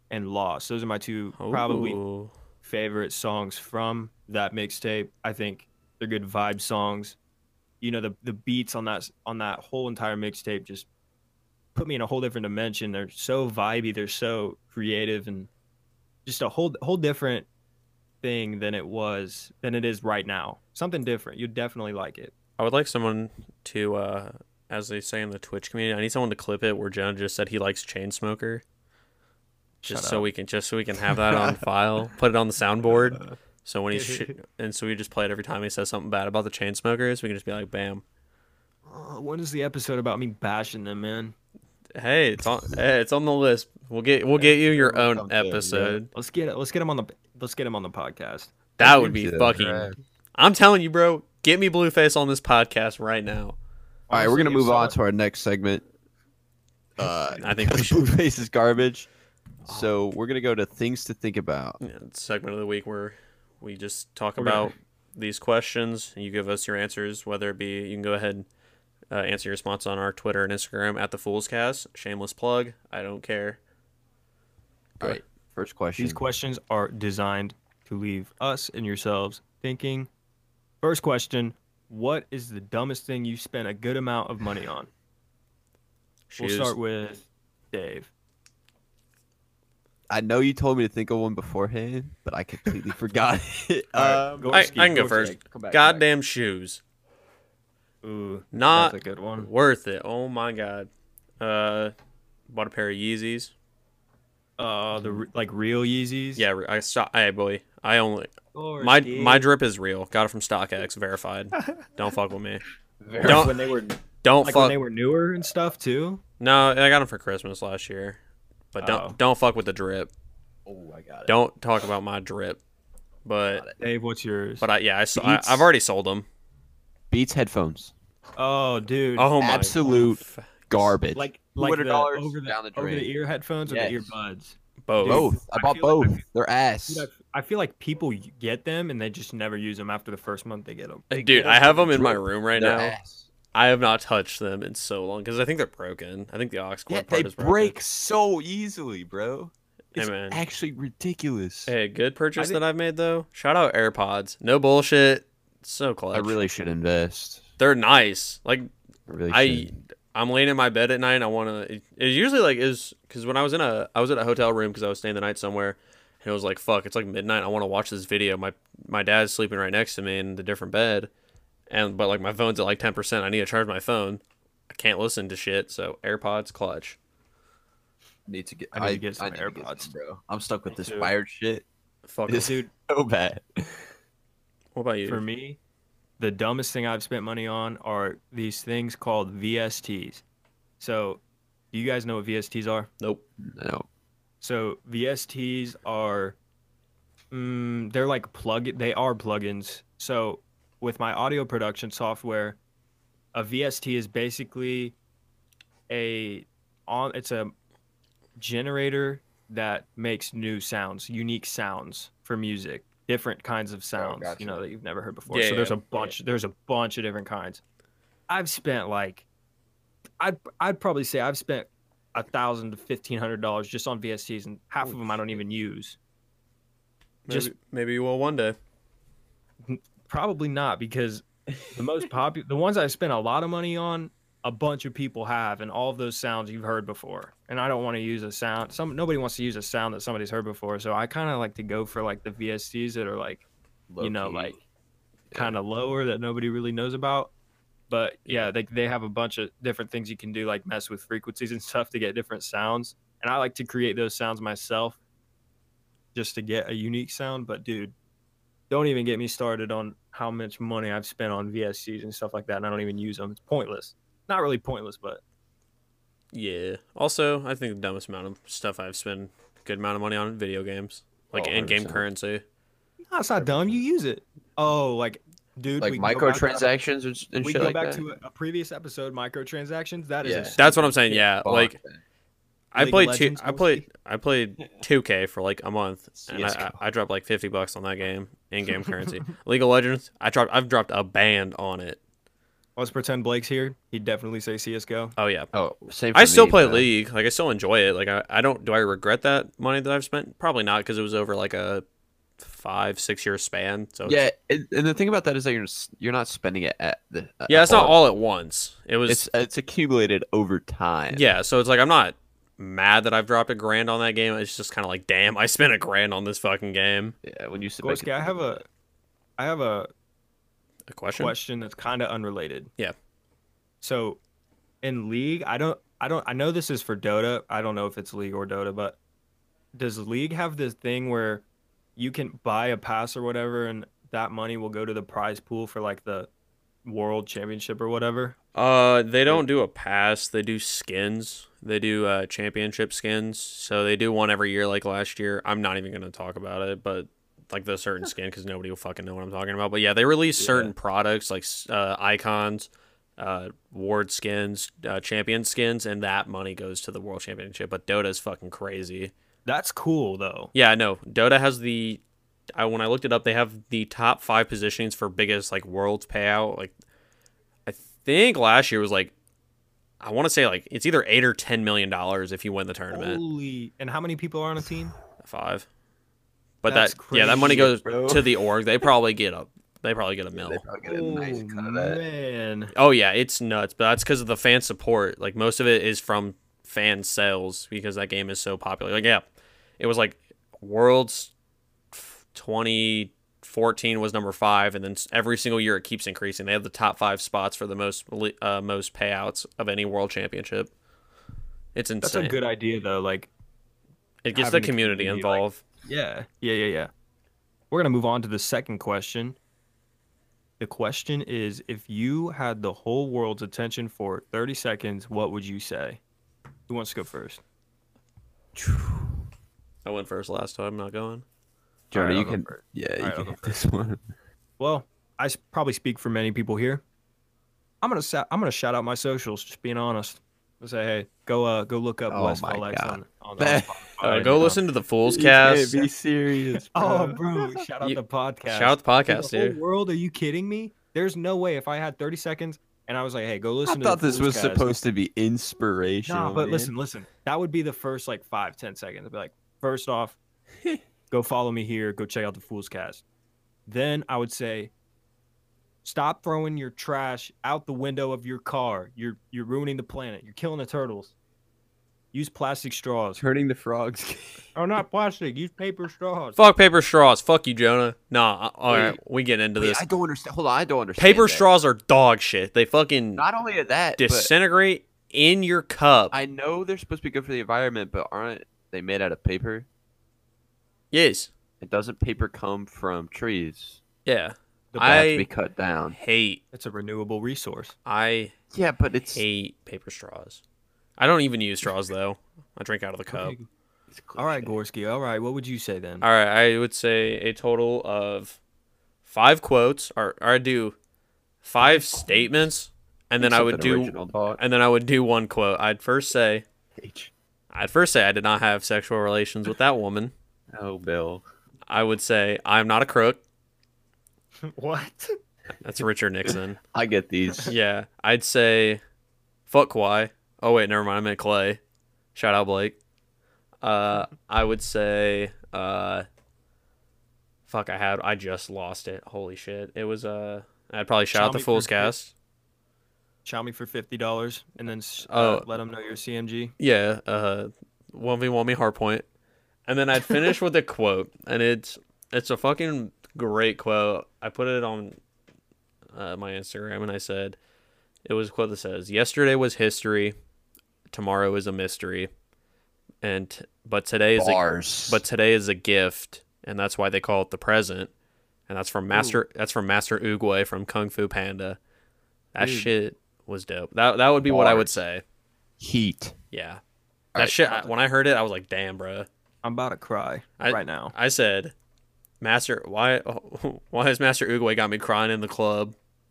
and Lost. Those are my two probably Ooh. favorite songs from that mixtape. I think they're good vibe songs. You know, the the beats on that on that whole entire mixtape just put me in a whole different dimension. They're so vibey, they're so creative, and just a whole whole different thing than it was than it is right now. Something different. You'd definitely like it. I would like someone to, uh, as they say in the Twitch community, I need someone to clip it where Jonah just said he likes Chainsmoker. Just Shut so up. we can just so we can have that on file, put it on the soundboard. So when he's sh- and so we just play it every time he says something bad about the Chainsmokers. We can just be like, bam. Uh, when is the episode about me bashing them, man? Hey, it's on. Hey, it's on the list. We'll get we'll get you your It'll own come to it, episode. Let's get it. Let's get him on the. Let's get him on the podcast. That would be Yeah, fucking. right. I'm telling you, bro. Get me Blueface on this podcast right now. All right, we're gonna Honestly, move if on so- to our next segment. Uh, I think we because should- Blueface is garbage. So we're gonna go to things to think about. Yeah, it's segment of the week where we just talk We're gonna- about these questions and you give us your answers. Whether it be you can go ahead and uh, answer your response on our Twitter and Instagram at the Foolscast. Shameless plug. I don't care. All right, first question. These questions are designed to leave us and yourselves thinking. First question: what is the dumbest thing you spent a good amount of money on? Shoes. We'll start with Dave. I know you told me to think of one beforehand, but I completely forgot it. All right, Um, go I, I Ski, can go go first. Ski. Come back, come back. Goddamn shoes. Ooh, Not that's a good one. worth it. Oh my god. Uh, bought a pair of Yeezys. Uh, the re- like real Yeezys. Yeah, I saw. Hey boy, I only Or my Ski. my drip is real. Got it from StockX, verified. Don't fuck with me. Or don't- when they were Don't like fuck. when they were newer and stuff too. No, I got them for Christmas last year. But don't Oh. don't fuck with the drip. Oh, I got it. Don't talk about my drip. But Dave, what's yours? but I yeah I, s- I Beats. have already sold them. Beats headphones. oh, dude. Oh my Absolute garbage. like like the $two hundred over the down the over drain. the ear headphones or Yes. the earbuds. both. Both. I I bought feel like- both. They're ass. Dude, I, I feel like people get them and they just never use them after the first month they get them. Dude, I have them in my Drip. room right They're now. ass. I have not touched them in so long because I think they're broken. I think the aux cord Yeah, part they is broken. break so easily, bro. Hey, It's man. actually ridiculous. Hey, good purchase I think- that I've made though. Shout out AirPods. No bullshit. So clutch. I really should invest. They're nice. Like I really I, should. I'm laying in my bed at night. And I want to. It, it usually like is because when I was in a, I was at a hotel room because I was staying the night somewhere, and it was like fuck. It's like midnight. I want to watch this video. My my dad's sleeping right next to me in the different bed, and but like my phone's at like ten percent. I need to charge my phone. I can't listen to shit. So AirPods clutch. Need to get. I need to get some need AirPods. some, bro. I'm stuck with Me this too. wired shit. Fuck. It's it. Dude, so bad. What about you? for me, the dumbest thing I've spent money on are these things called V S Ts. So, do you guys know what V S Ts are? Nope. No. So V S Ts are, mm, they're like plug. They are plugins. So with my audio production software, a V S T is basically a on. It's a generator that makes new sounds, unique sounds for music, different kinds of sounds. gotcha. You know that you've never heard before. Yeah, so there's yeah, a bunch. There's a bunch of different kinds. I've spent like, I'd I'd probably say I've spent a thousand to fifteen hundred dollars just on V S Ts, and half of Holy them I don't shit. even use. Maybe, Just maybe you will one day. probably not, because the most popular, the ones I spent a lot of money on, a bunch of people have, and all of those sounds you've heard before. And I don't want to use a sound. Some nobody wants to use a sound that somebody's heard before, so I kind of like to go for like the V S Ts that are like, you know, Low-key. like Yeah. kind of lower that nobody really knows about. But yeah, they they have a bunch of different things you can do, like mess with frequencies and stuff to get different sounds. And I like to create those sounds myself just to get a unique sound. But dude, don't even get me started on how much money I've spent on V S Cs and stuff like that, and I don't even use them. It's pointless. Not really pointless, but Yeah. Also, I think the dumbest amount of stuff I've spent a good amount of money on video games, like Oh, in-game one hundred percent. currency. no, it's not dumb. You use it. Oh, like dude, Like we can go back to- microtransactions and, and We shit go like back that. to a, a previous episode, microtransactions. That is Yeah. a That's what I'm saying. Yeah, Fuck like that. I League of played two. Legends I played. mostly? I played two K for like a month, and I, I, C S G O. I dropped like fifty bucks on that game in-game currency. League of Legends. I dropped. I've dropped a band on it. Let's pretend Blake's here. He'd definitely say C S G O. Oh yeah. Oh, same. For I still me, play bro. League. Like I still enjoy it. Like I, I don't. Do I regret that money that I've spent? Probably not, because it was over like a five, six year span. So Yeah, it's, and, and the thing about that is that you're s- you're not spending it at the. At yeah, it's not all at once. It was. It's it's accumulated over time. Yeah, so it's like I'm not mad that I've dropped a grand on that game. It's just kind of like, damn, I spent a grand on this fucking game. Yeah. When you sit back Gorski, and I have a, I have a A question? question that's kind of unrelated. Yeah. So, in League, I don't, I don't, I know this is for Dota. I don't know if it's League or Dota, but does League have this thing where you can buy a pass or whatever, and that money will go to the prize pool for like the World Championship or whatever? Uh, they don't do a pass. They do skins. They do uh championship skins. So they do one every year, like last year. I'm not even gonna talk about it, but like the certain skin, because nobody will fucking know what I'm talking about. But yeah, they release certain Yeah. products like uh, icons, uh, ward skins, uh, champion skins, and that money goes to the World Championship. But Dota's fucking crazy. That's cool though. Yeah, no, Dota has the. I when I looked it up, they have the top five positionings for biggest like worlds payout. Like, I think last year was like, I want to say like it's either eight or ten million dollars if you win the tournament. Holy! And how many people are on a team? Five. But That's that yeah, that money crazy, goes bro. to the org. They probably get a they probably get a Yeah, mill. they probably get a nice Oh, cut of that. man. Oh yeah, it's nuts. But that's because of the fan support. Like most of it is from fan sales because that game is so popular. Like yeah, it was like Worlds twenty fourteen was number five, and then s- every single year it keeps increasing. They have the top five spots for the most li- uh, most payouts of any world championship. It's insane. That's a good idea though. Like, It gets the having the community, community, like- involved. yeah, yeah, yeah, yeah. We're gonna move on to the second question. The question is, if you had the whole world's attention for thirty seconds, what would you say? Who wants to go first? I went first last time. I'm not going. Johnny, Alright, you I'll go can. first. Yeah, you Alright, I'll can go hit this one. Well, I s- probably speak for many people here. I'm gonna sa- I'm gonna shout out my socials. Just being honest. I'll say, hey, go uh go look up Oh West my L X God. on on, on That- Spotify. Uh, go listen to the Fools You can't Cast. be serious. Oh, bro. bro! Shout out You- the podcast. Shout out the For podcast, the whole dude. world? Are you kidding me? There's no way if I had thirty seconds and I was like, hey, go I listen to thought the this was Fools Cast. supposed to be inspirational. No, but man. listen, listen. That would be the first like five, ten seconds. I'd be like, first off, go follow me here. Go check out the Fools Cast. Then I would say, stop throwing your trash out the window of your car. You're you're ruining the planet. You're killing the turtles. Use plastic straws. Turning the frogs. Oh, not plastic. Use paper straws. Fuck paper straws. Fuck you, Jonah. Nah, all right, Wait. we get into Wait, this. I don't understand. Hold on, I don't understand. Paper that. straws are dog shit. They fucking Not only that, but disintegrate in your cup. I know they're supposed to be good for the environment, but aren't they made out of paper? Yes. It doesn't paper come from trees. Yeah. The They have to I be cut down. hate. It's a renewable resource. I Yeah, but it's, hate paper straws. I don't even use straws though. I drink out of the cup. Okay. it's All right, cliche. Gorski. All right, what would you say then? All right, I would say a total of five quotes, or, or I do five statements, and then I would Something do, original, dog. and then I would do one quote. I'd first say, H. I'd first say I did not have sexual relations with that woman. Oh, Bill. I would say I'm not a crook. What? That's Richard Nixon. I get these. Yeah, I'd say, fuck Kawhi. Oh wait, never mind. I meant Clay. Shout out Blake. Uh, I would say, uh, fuck. I had. I just lost it. Holy shit! It was uh. I'd probably shout out the Xiaomi Fools for- Cast. Chow me for fifty dollars and then s- Oh. uh, let them know you're C M G. Yeah. Uh, one v one me hardpoint, and then I'd finish with a quote, and it's it's a fucking great quote. I put it on uh, my Instagram, and I said it was a quote that says, "Yesterday was history, tomorrow is a mystery, and but today is a, Bars. but today is a gift, and that's why they call it the present." And that's from Master. That's from Master Oogway from Kung Fu Panda. That Dude. shit was dope. That that would be what I would Bars. say. Heat. Yeah. That Alright, shit. I, when I heard it, I was like, "Damn, bro." I'm about to cry I- right now. I said, "Master, why why has Master Oogway got me crying in the club?"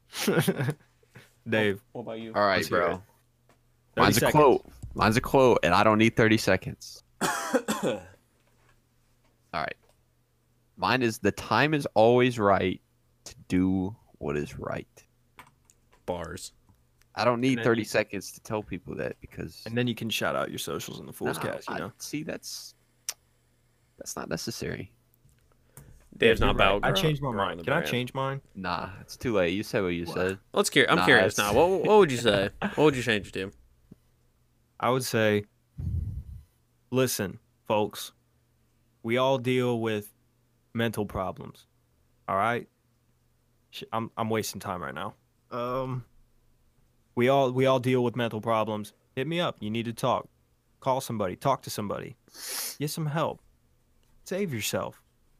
Dave, What about you? All right, Let's hear bro. it. thirty Mine's a seconds. quote. Mine's a quote, and I don't need thirty seconds. All right. Mine is the time is always right to do what is right. Bars. I don't need then thirty you- seconds to tell people that because. And then you can shout out your socials in the Fool's No, Cast, you I- know. see, that's that's not necessary. Dave's You're not right. about. I grow- changed my growing mind. the Can I brand. change mine? Nah, it's too late. You said what you What? said. Let's cur- I'm Nah, curious it's- now. What what would you say? What would you change it to? I would say, listen, folks, we all deal with mental problems. All right? Sh- I'm I'm wasting time right now. Um we all we all deal with mental problems. Hit me up. You need to talk. Call somebody, talk to somebody. Get some help. Save yourself.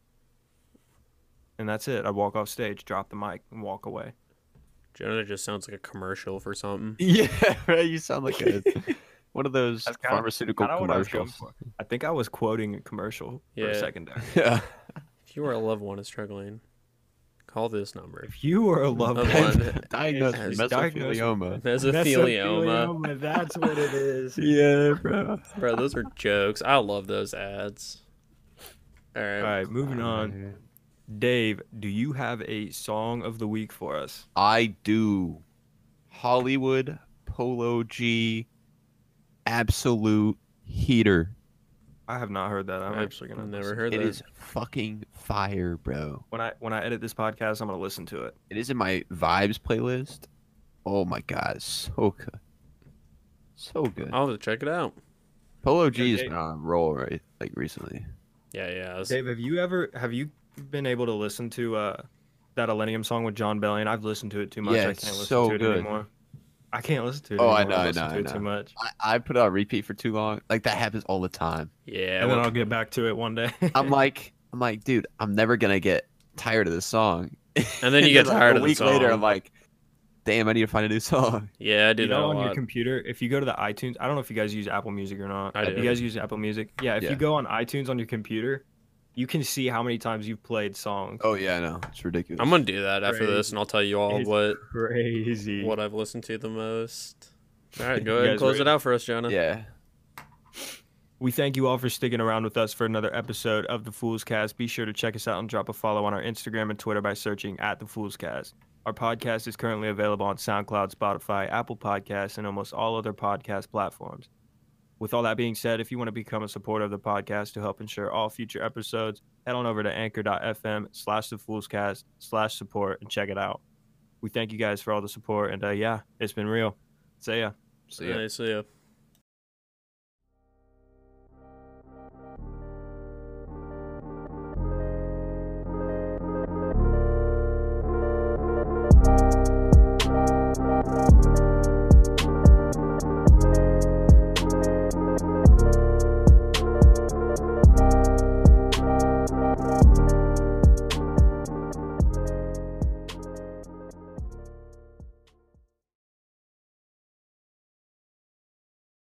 And that's it. I walk off stage, drop the mic, and walk away. Jonah just sounds like a commercial for something. Yeah, right. You sound like a one of those That's kinda- pharmaceutical kinda what I was going commercials. for. I think I was quoting a commercial for Yeah. a second there. Yeah. If you or a loved one is struggling, call this number. If you are a loved Loved one, one. Diagnosed Has with diagnosed mesothelioma. Mesothelioma. that's what it is. Yeah, bro. Bro, those are jokes. I love those ads. All right. All right, moving on. Dave, do you have a song of the week for us? I do. Hollywood Polo G Absolute Heater. I have not heard that. I'm I've actually gonna never listen. heard It that. is fucking fire, bro. When I when I edit this podcast, I'm gonna listen to it. It is in my vibes playlist. Oh my god, so good. So good. I'll have to check it out. Polo G has Dave. been on a roll right like recently. Yeah, yeah. I was- Dave, have you ever have you been able to listen to uh that Millennium song with John Bellion? I've listened to it too much. Yeah, I it's can't listen so to it good. anymore. I can't listen to it Oh, I anymore. know, I I've listened know, to I it too know. much. I, I put it on repeat for too long. Like that happens all the time. yeah. And then well, I'll get back to it one day. I'm like, I'm like, dude, I'm never gonna get tired of this song. And then you get like, tired a of the week later. song. I'm like, damn, I need to find a new song. yeah, I do you that know, a on your lot. computer, if you go to the iTunes, I don't know if you guys use Apple Music or not. I You do. guys use Apple Music? Yeah, if Yeah. you go on iTunes on your computer, you can see how many times you've played songs. Oh yeah, I know. It's ridiculous. I'm gonna do that after this, Crazy. and I'll tell you all It's what crazy. what I've listened to the most. All right, go You ahead and guys close it ready? out for us, Jonah. Yeah. We thank you all for sticking around with us for another episode of The Fool's Cast. Be sure to check us out and drop a follow on our Instagram and Twitter by searching at The Fool's Cast. Our podcast is currently available on SoundCloud, Spotify, Apple Podcasts, and almost all other podcast platforms. With all that being said, if you want to become a supporter of the podcast to help ensure all future episodes, head on over to anchor.fm slash The Fool's Cast slash support and check it out. We thank you guys for all the support, and uh, yeah, it's been real. See ya. So yeah. All right, see ya.